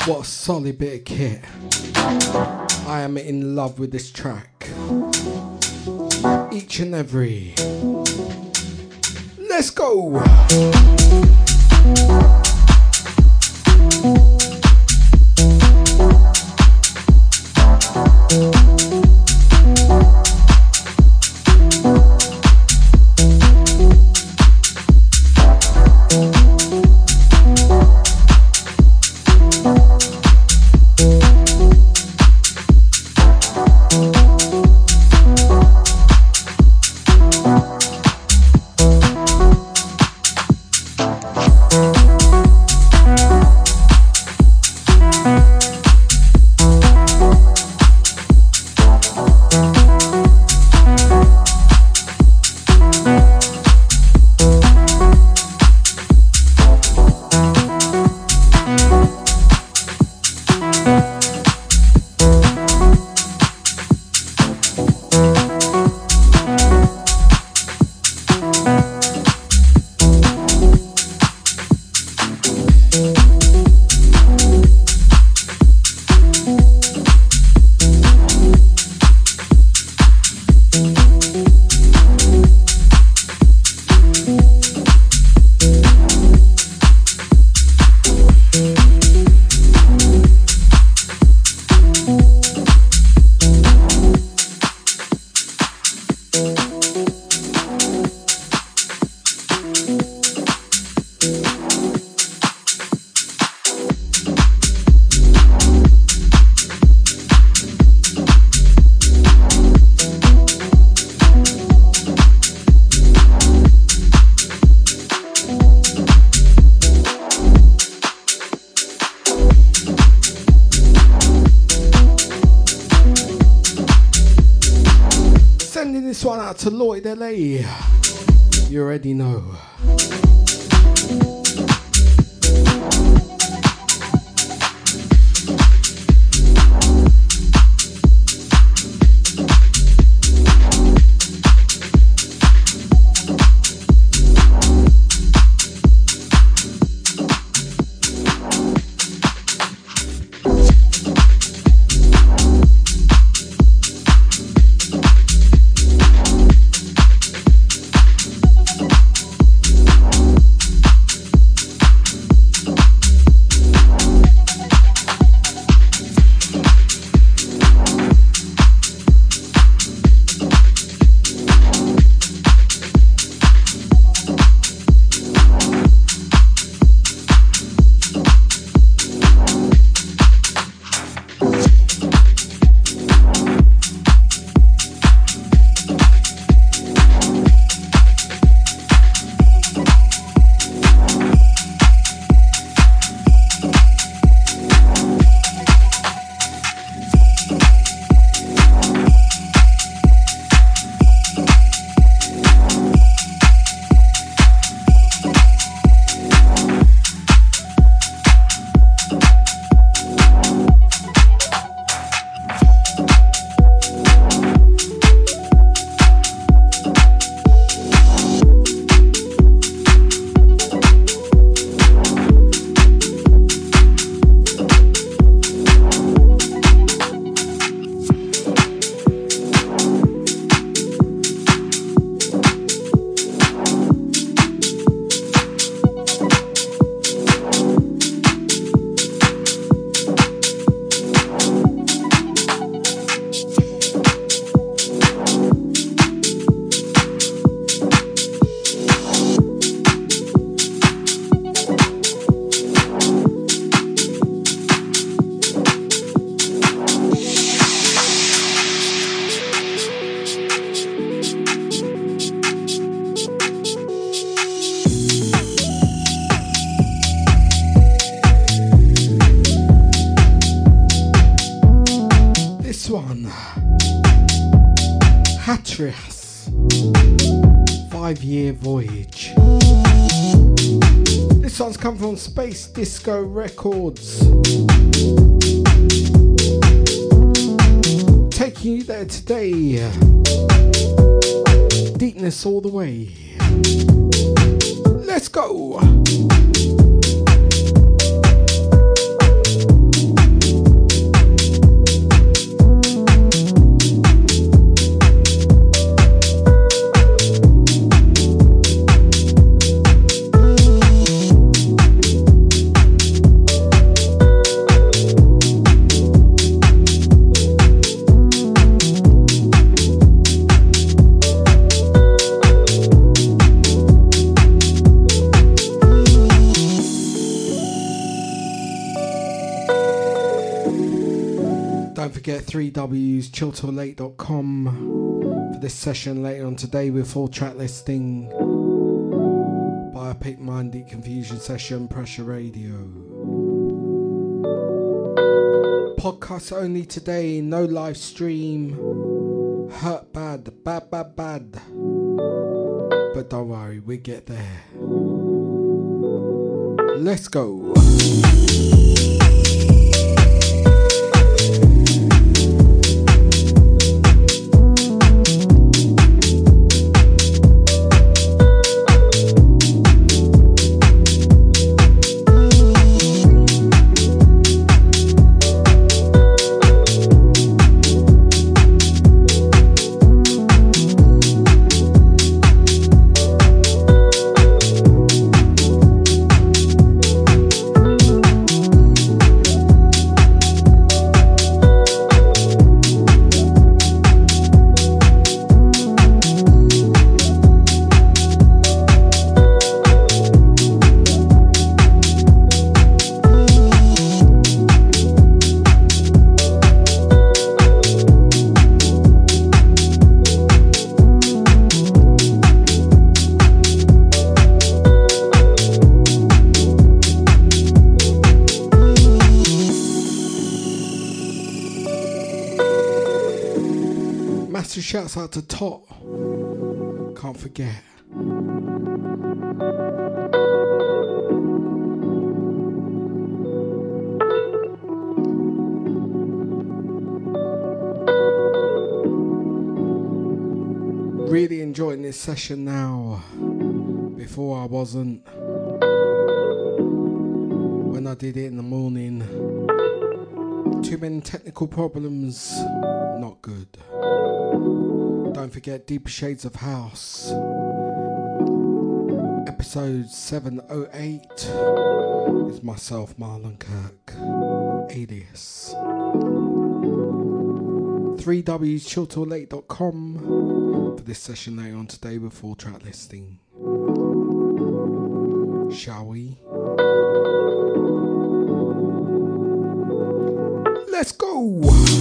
What a solid bit of kit. I am in love with this track. Each and every. Let's go! This one out to Lloyd LA. You already know. Hatris 5-year voyage. This one's come from Space Disco Records. Taking you there today. Deepness all the way. Let's go. forget 3Ws, chilltillate.com for this session later on today with full track listing. Biopic Mind Confusion Session, Pressure Radio. Podcast only today, no live stream. Hurt bad. But don't worry, we get there. Let's go. Shouts out to Tot. Can't forget. Really enjoying this session now. Before I wasn't. When I did it in the morning. Too many technical problems. Not good. Don't forget Deeper Shades of House. Episode 708 is myself, Marlon Kirk. Alias. 3Ws, chilltillate.com for this session later on today with full track listing. Shall we? Let's go!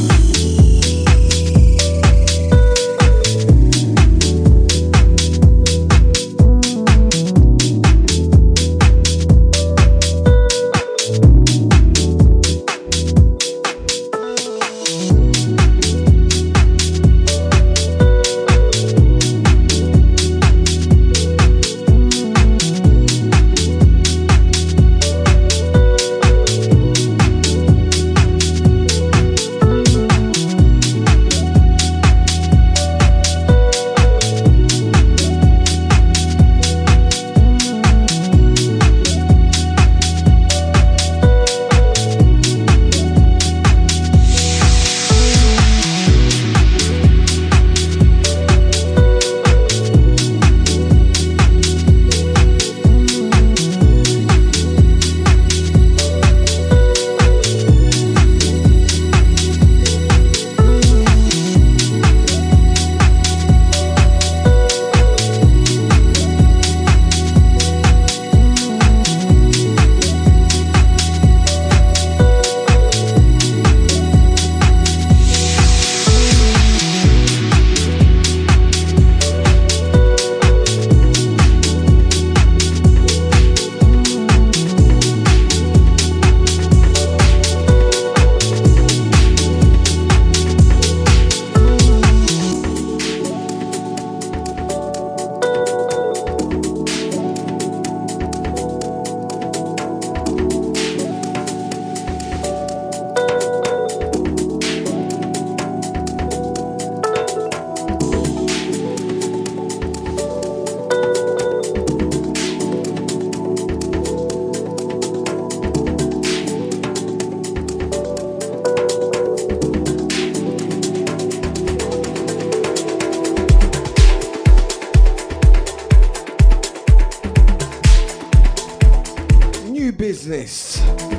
Business.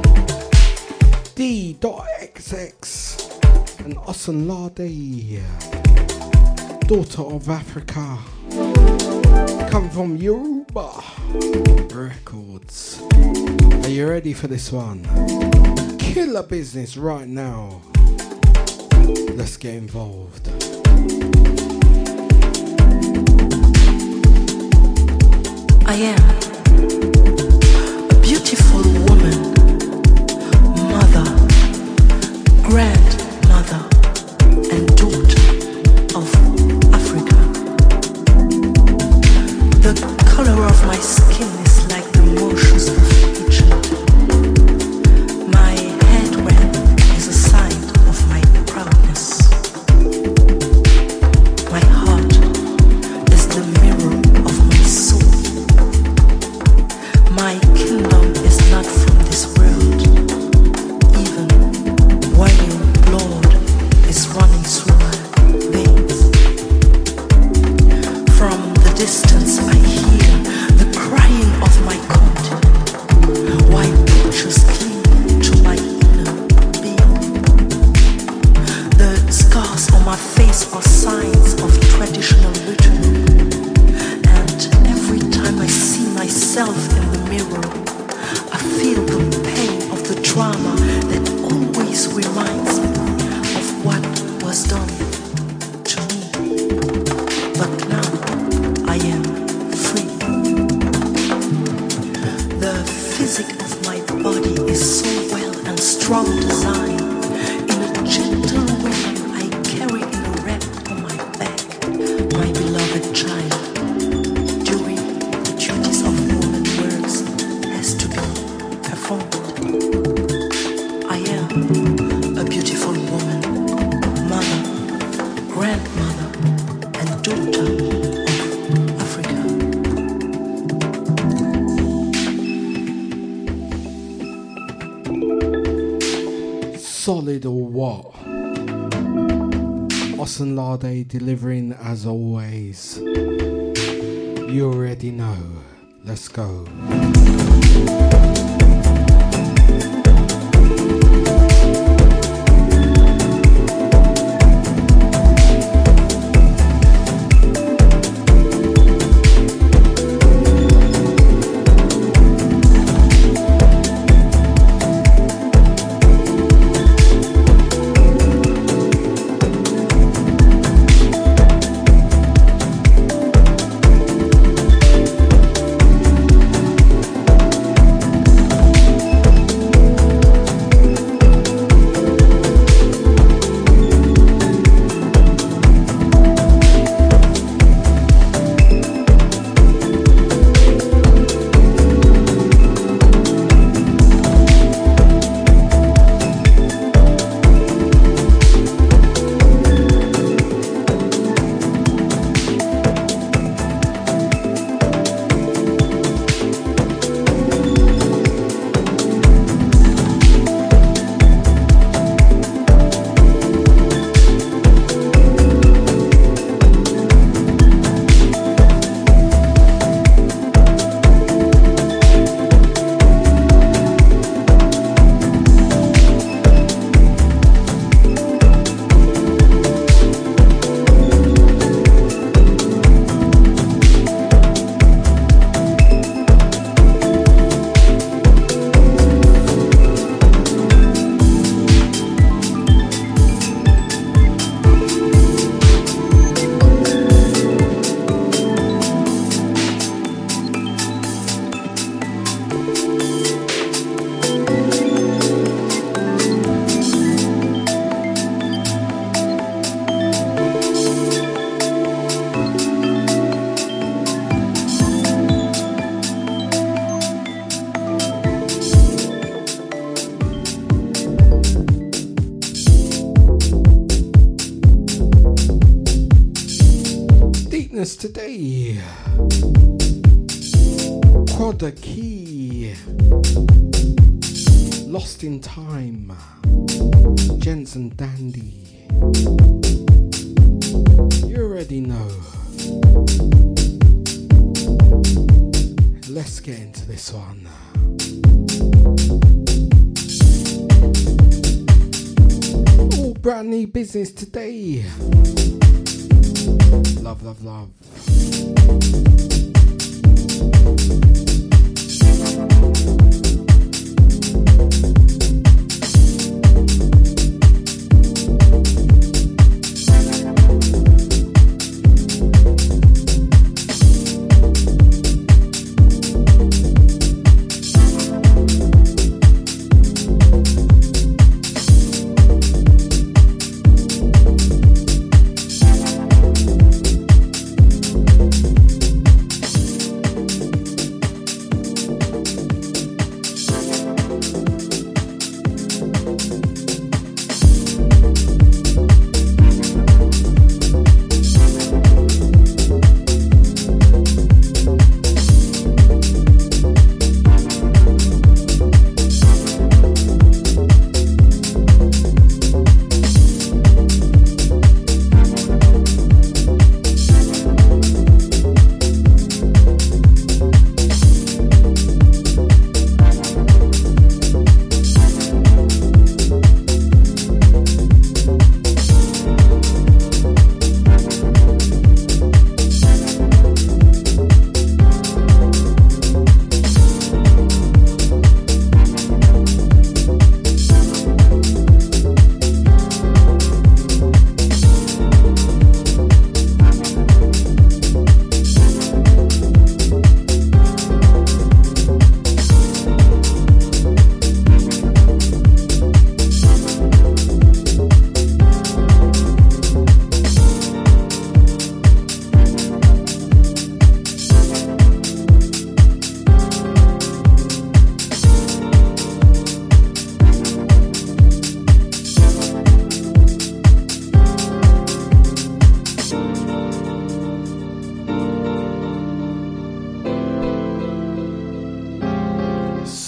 D.XX and Osunlade, daughter of Africa, come from Yoruba Records. Are you ready for this one? Killer business right now. Let's get involved. I am a beautiful woman, mother, grandmother, and daughter of Africa. The color of my skin is like the motions of Egypt. My headwear is a sign of my proudness. My heart is the mirror of my soul. My kingdom is not from this world, even while your blood is running through my veins. From the distance I hear the crying of my continent, while pictures cling to my inner being. The scars on my face are signs of traditional ritual, and every time I see myself in the mirror, I feel the pain of the drama that always reminds me of what was done to me. But now I am free. The physique of my body is so well and strong designed. In a gentle way, I carry in a wrap on my back my beloved child. During the duties of woman works has to be performed. I am a beautiful woman, mother, grandmother, and daughter of Africa. Solid or what? Osunlade delivering as always. You already know. Let's go. Today, Quad Key, Lost in Time, Gents and Dandy. You already know. Let's get into this one. All brand new business today. Love, love, love.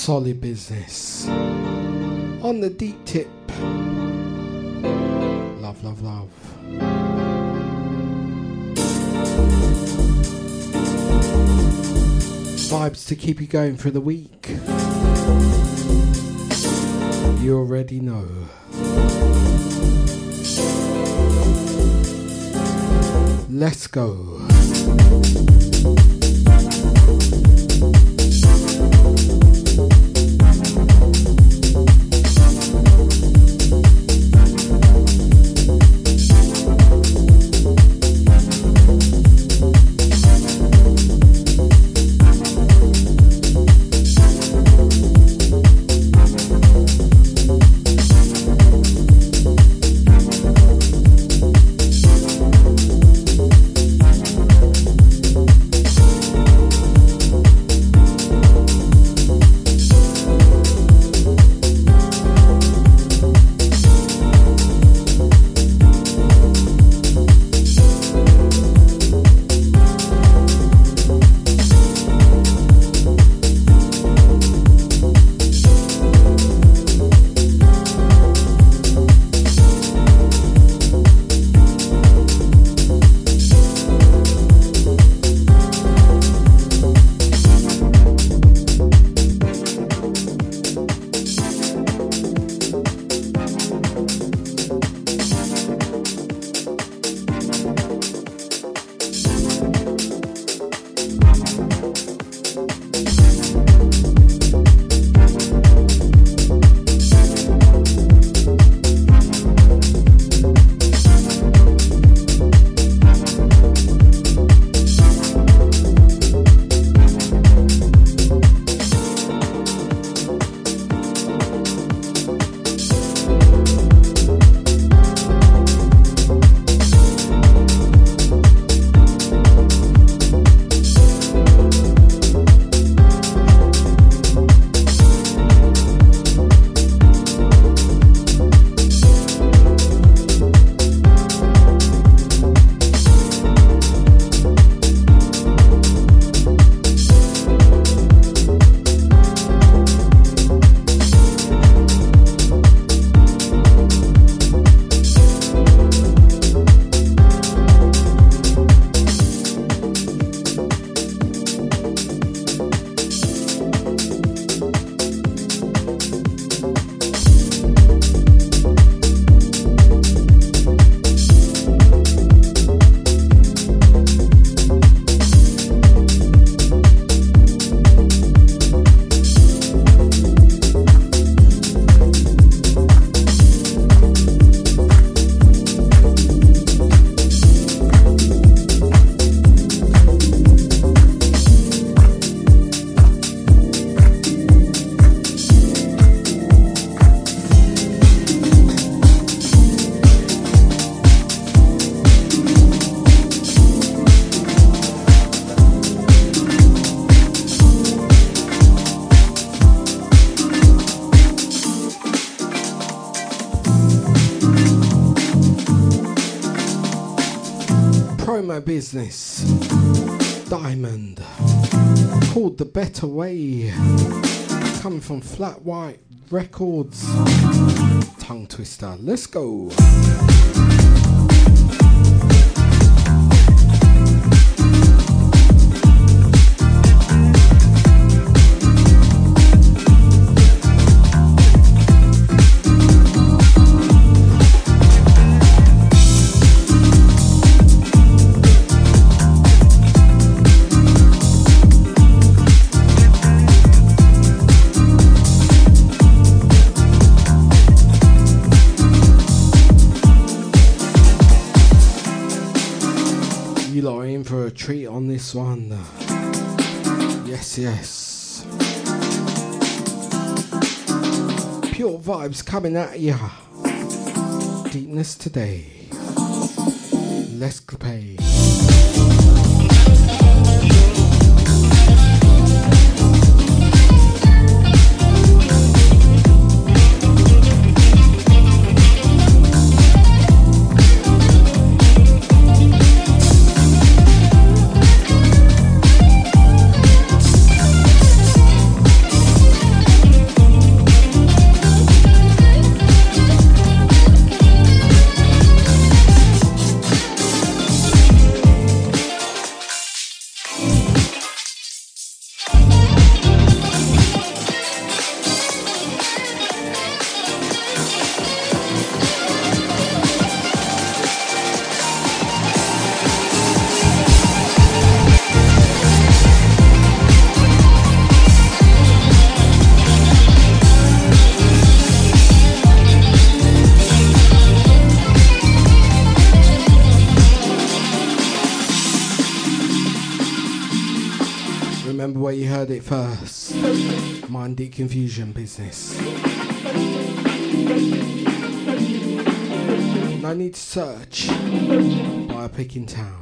Solid business. On the deep tip. Love, love, love. Vibes to keep you going through the week. You already know. Let's go. Business Diamond called The Better Way, coming from Flat White Records. Tongue twister, let's go. For a treat on this one. Yes, yes. Pure vibes coming at ya. Deepness today. Let's play. where you heard it first. Mind Deep Confusion business. No need to search by a pick in town.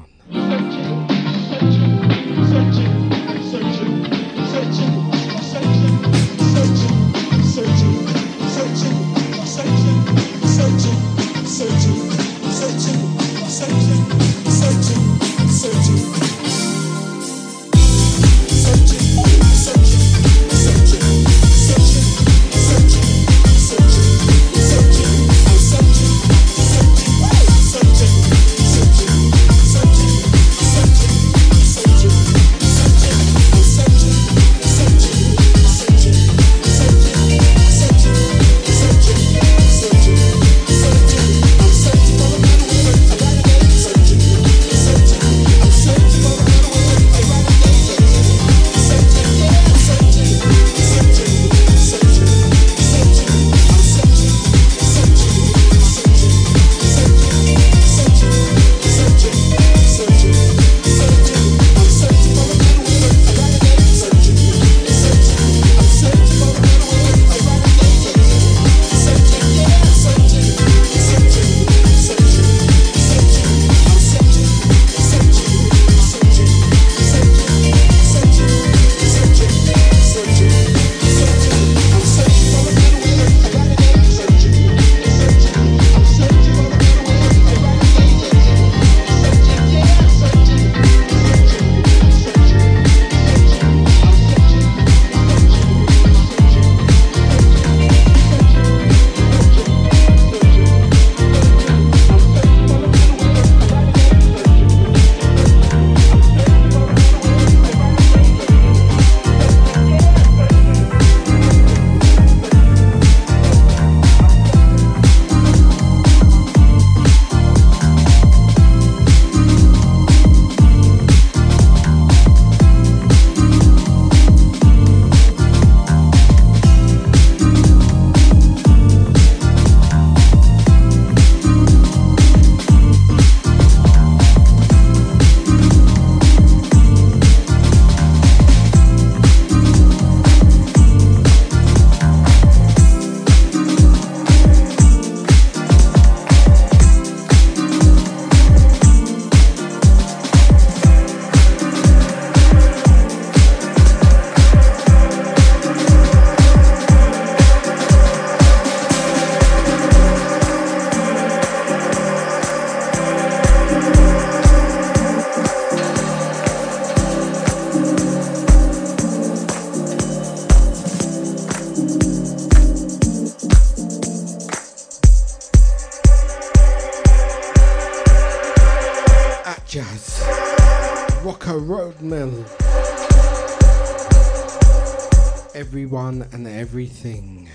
Everyone and everything.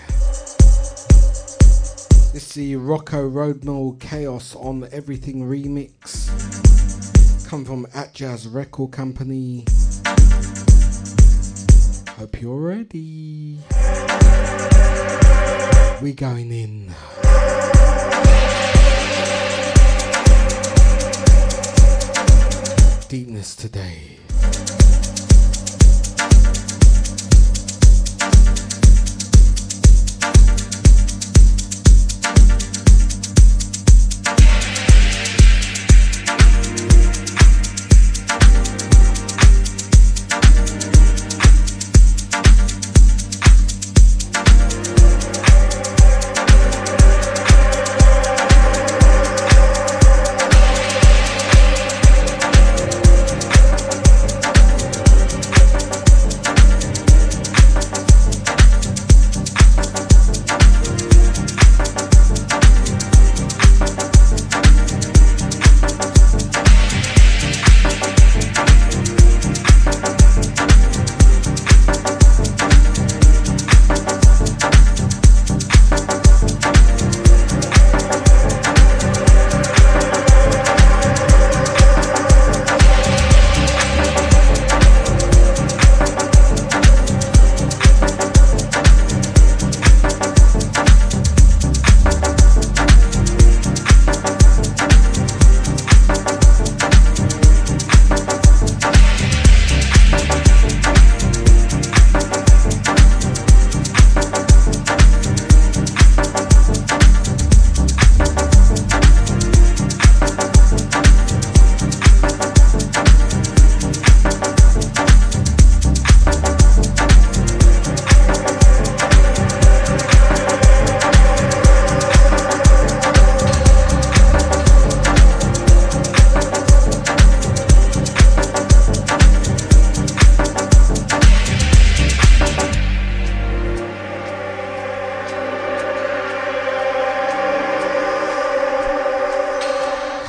This is the Rocco Roadmill Chaos on Everything remix. Come from Atjazz Record Company. Hope you're ready. We're going in. Deepness today.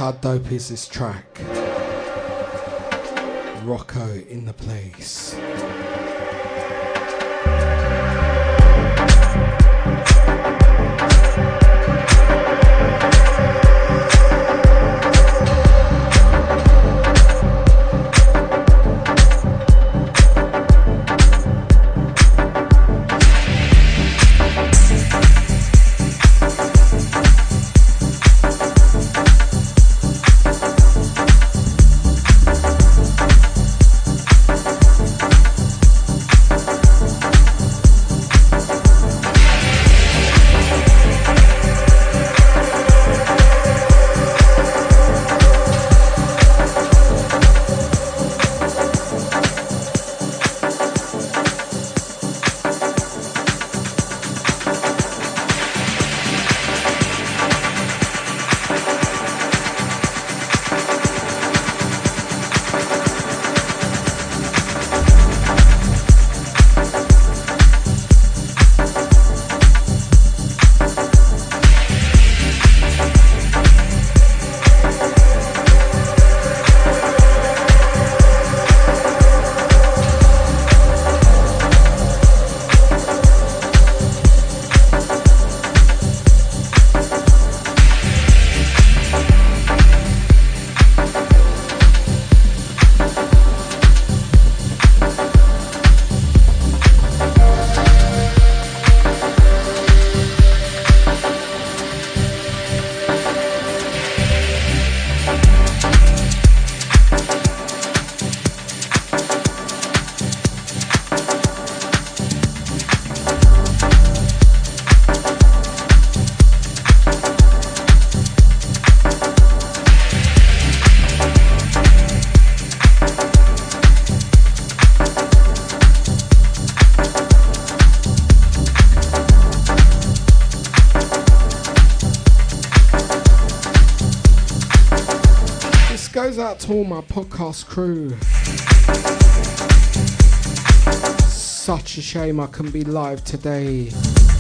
How dope is this track? Rocco in the place. Out to all my podcast crew. Such a shame I couldn't be live today.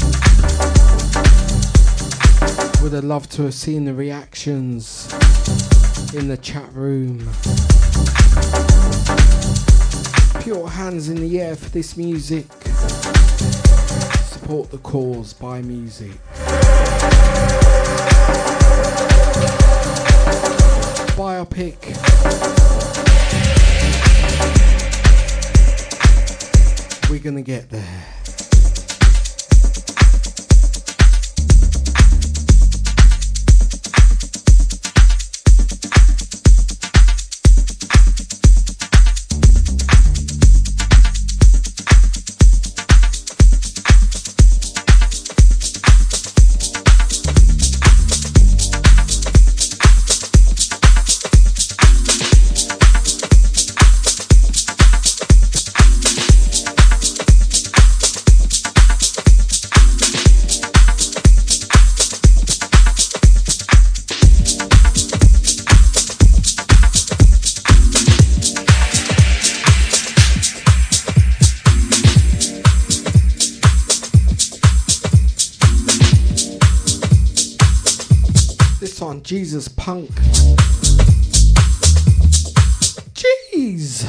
Would have loved to have seen the reactions in the chat room. Pure hands in the air for this music. Support the cause, buy music. Biopic. We're gonna get there. Jesus Punk. Jeez.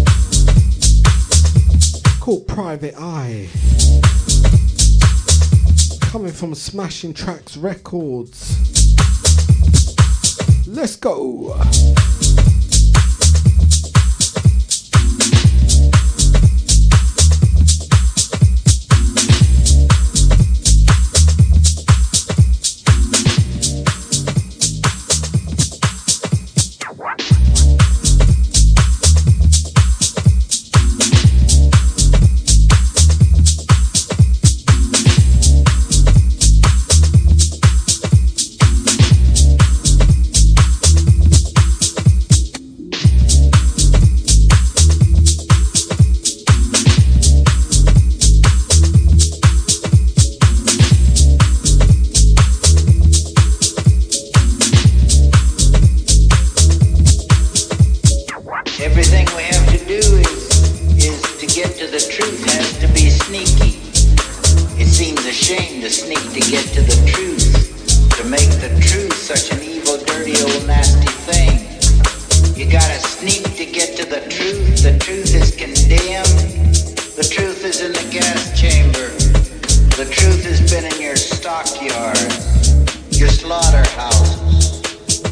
Called Private Eye. Coming from Smashing Tracks Records. Let's go. shame to sneak to get to the truth, to make the truth such an evil, dirty, old, nasty The truth has been in your stockyards, your slaughterhouses.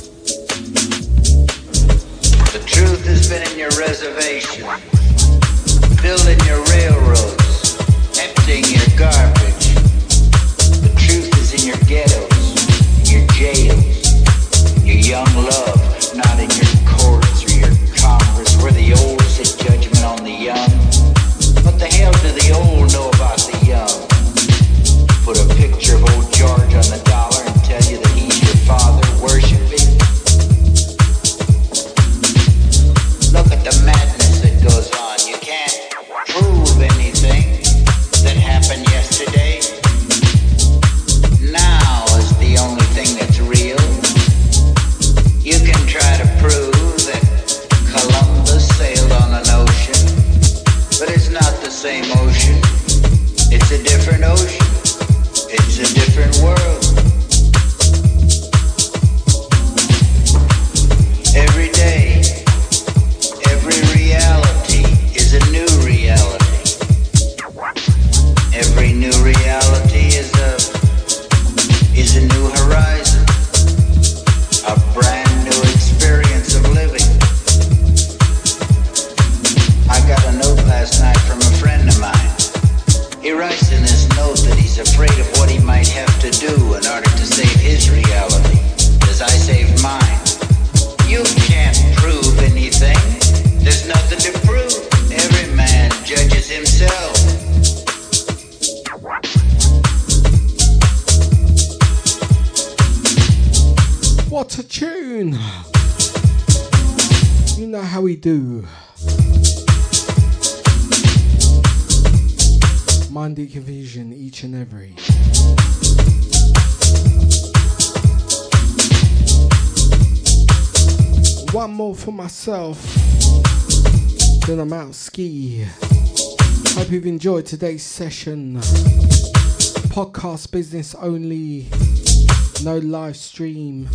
The truth has been in your reservation, building your railroads, emptying your garbage. The truth is in your ghettos, in your jails, your young love, not in your courts or your Congress, where the old sit judgment on the young. What the hell do the old know about the young? Put a picture of old George on the dollar and tell you that he's your father worshiping. Look at the madness that goes on. You can't prove anything that happened yesterday. Now is the only thing that's real. You can try to prove that Columbus sailed on an ocean, but it's not the same ocean. It's a different ocean. It's a different world. Every day, every reality is a new reality. Every new reality is a new horizon, a brand new experience of living. I got a note last night from a friend of mine. He writes in his note that he's afraid of what he might have to do in order to save his reality, as I saved mine. You can't prove anything. There's nothing to prove. Every man judges himself. What a tune! You know how we do. Mindy Confusion each and every. One more for myself, then I'm out ski. Hope you've enjoyed today's session. Podcast business only, no live stream.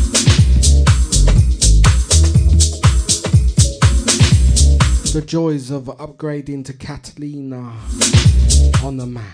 The joys of upgrading to Catalina on the Mac.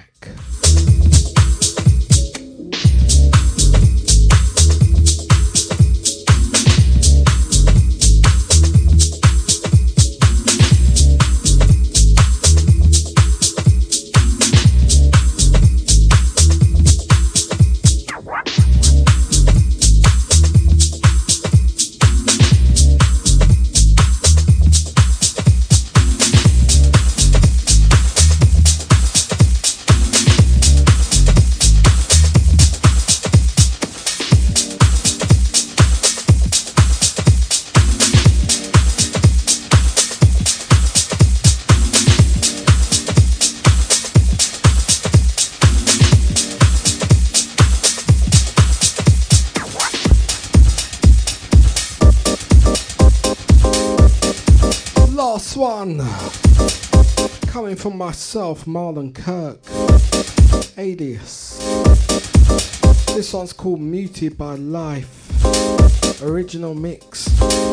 One coming from myself, Marlon Kirk, alias. This one's called Muted by Life, original mix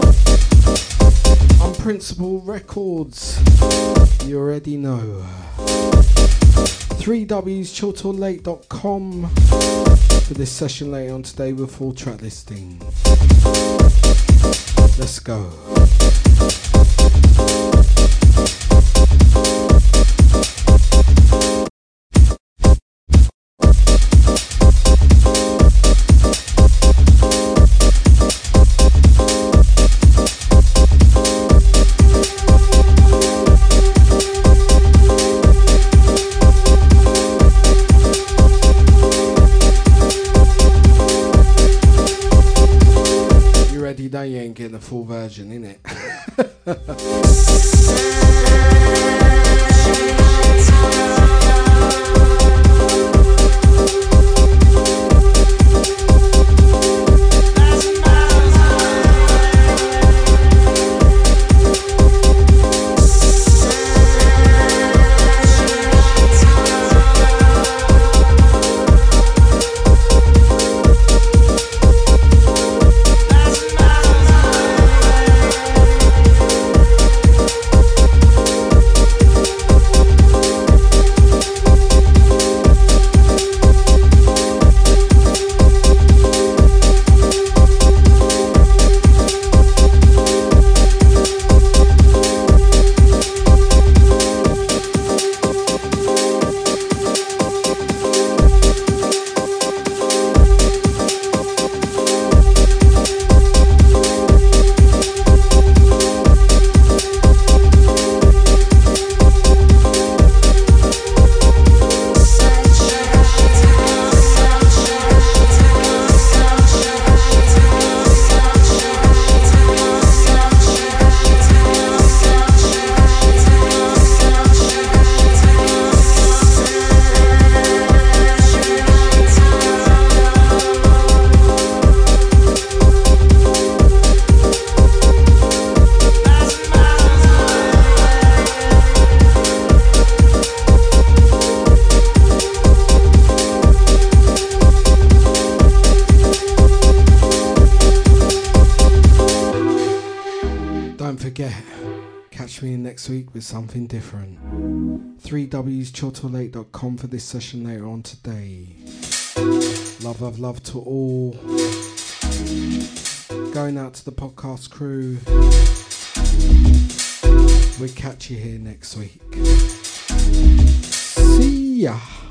on Principal Records. You already know. 3wschiltillate.com for this session later on today with full track listing. Let's go. Now you ain't getting the full version, innit? catch me next week with something different. 3wschiltillate.com for this session later on today. Love, love, love to all. Going out to the podcast crew. We'll catch you here next week. See ya.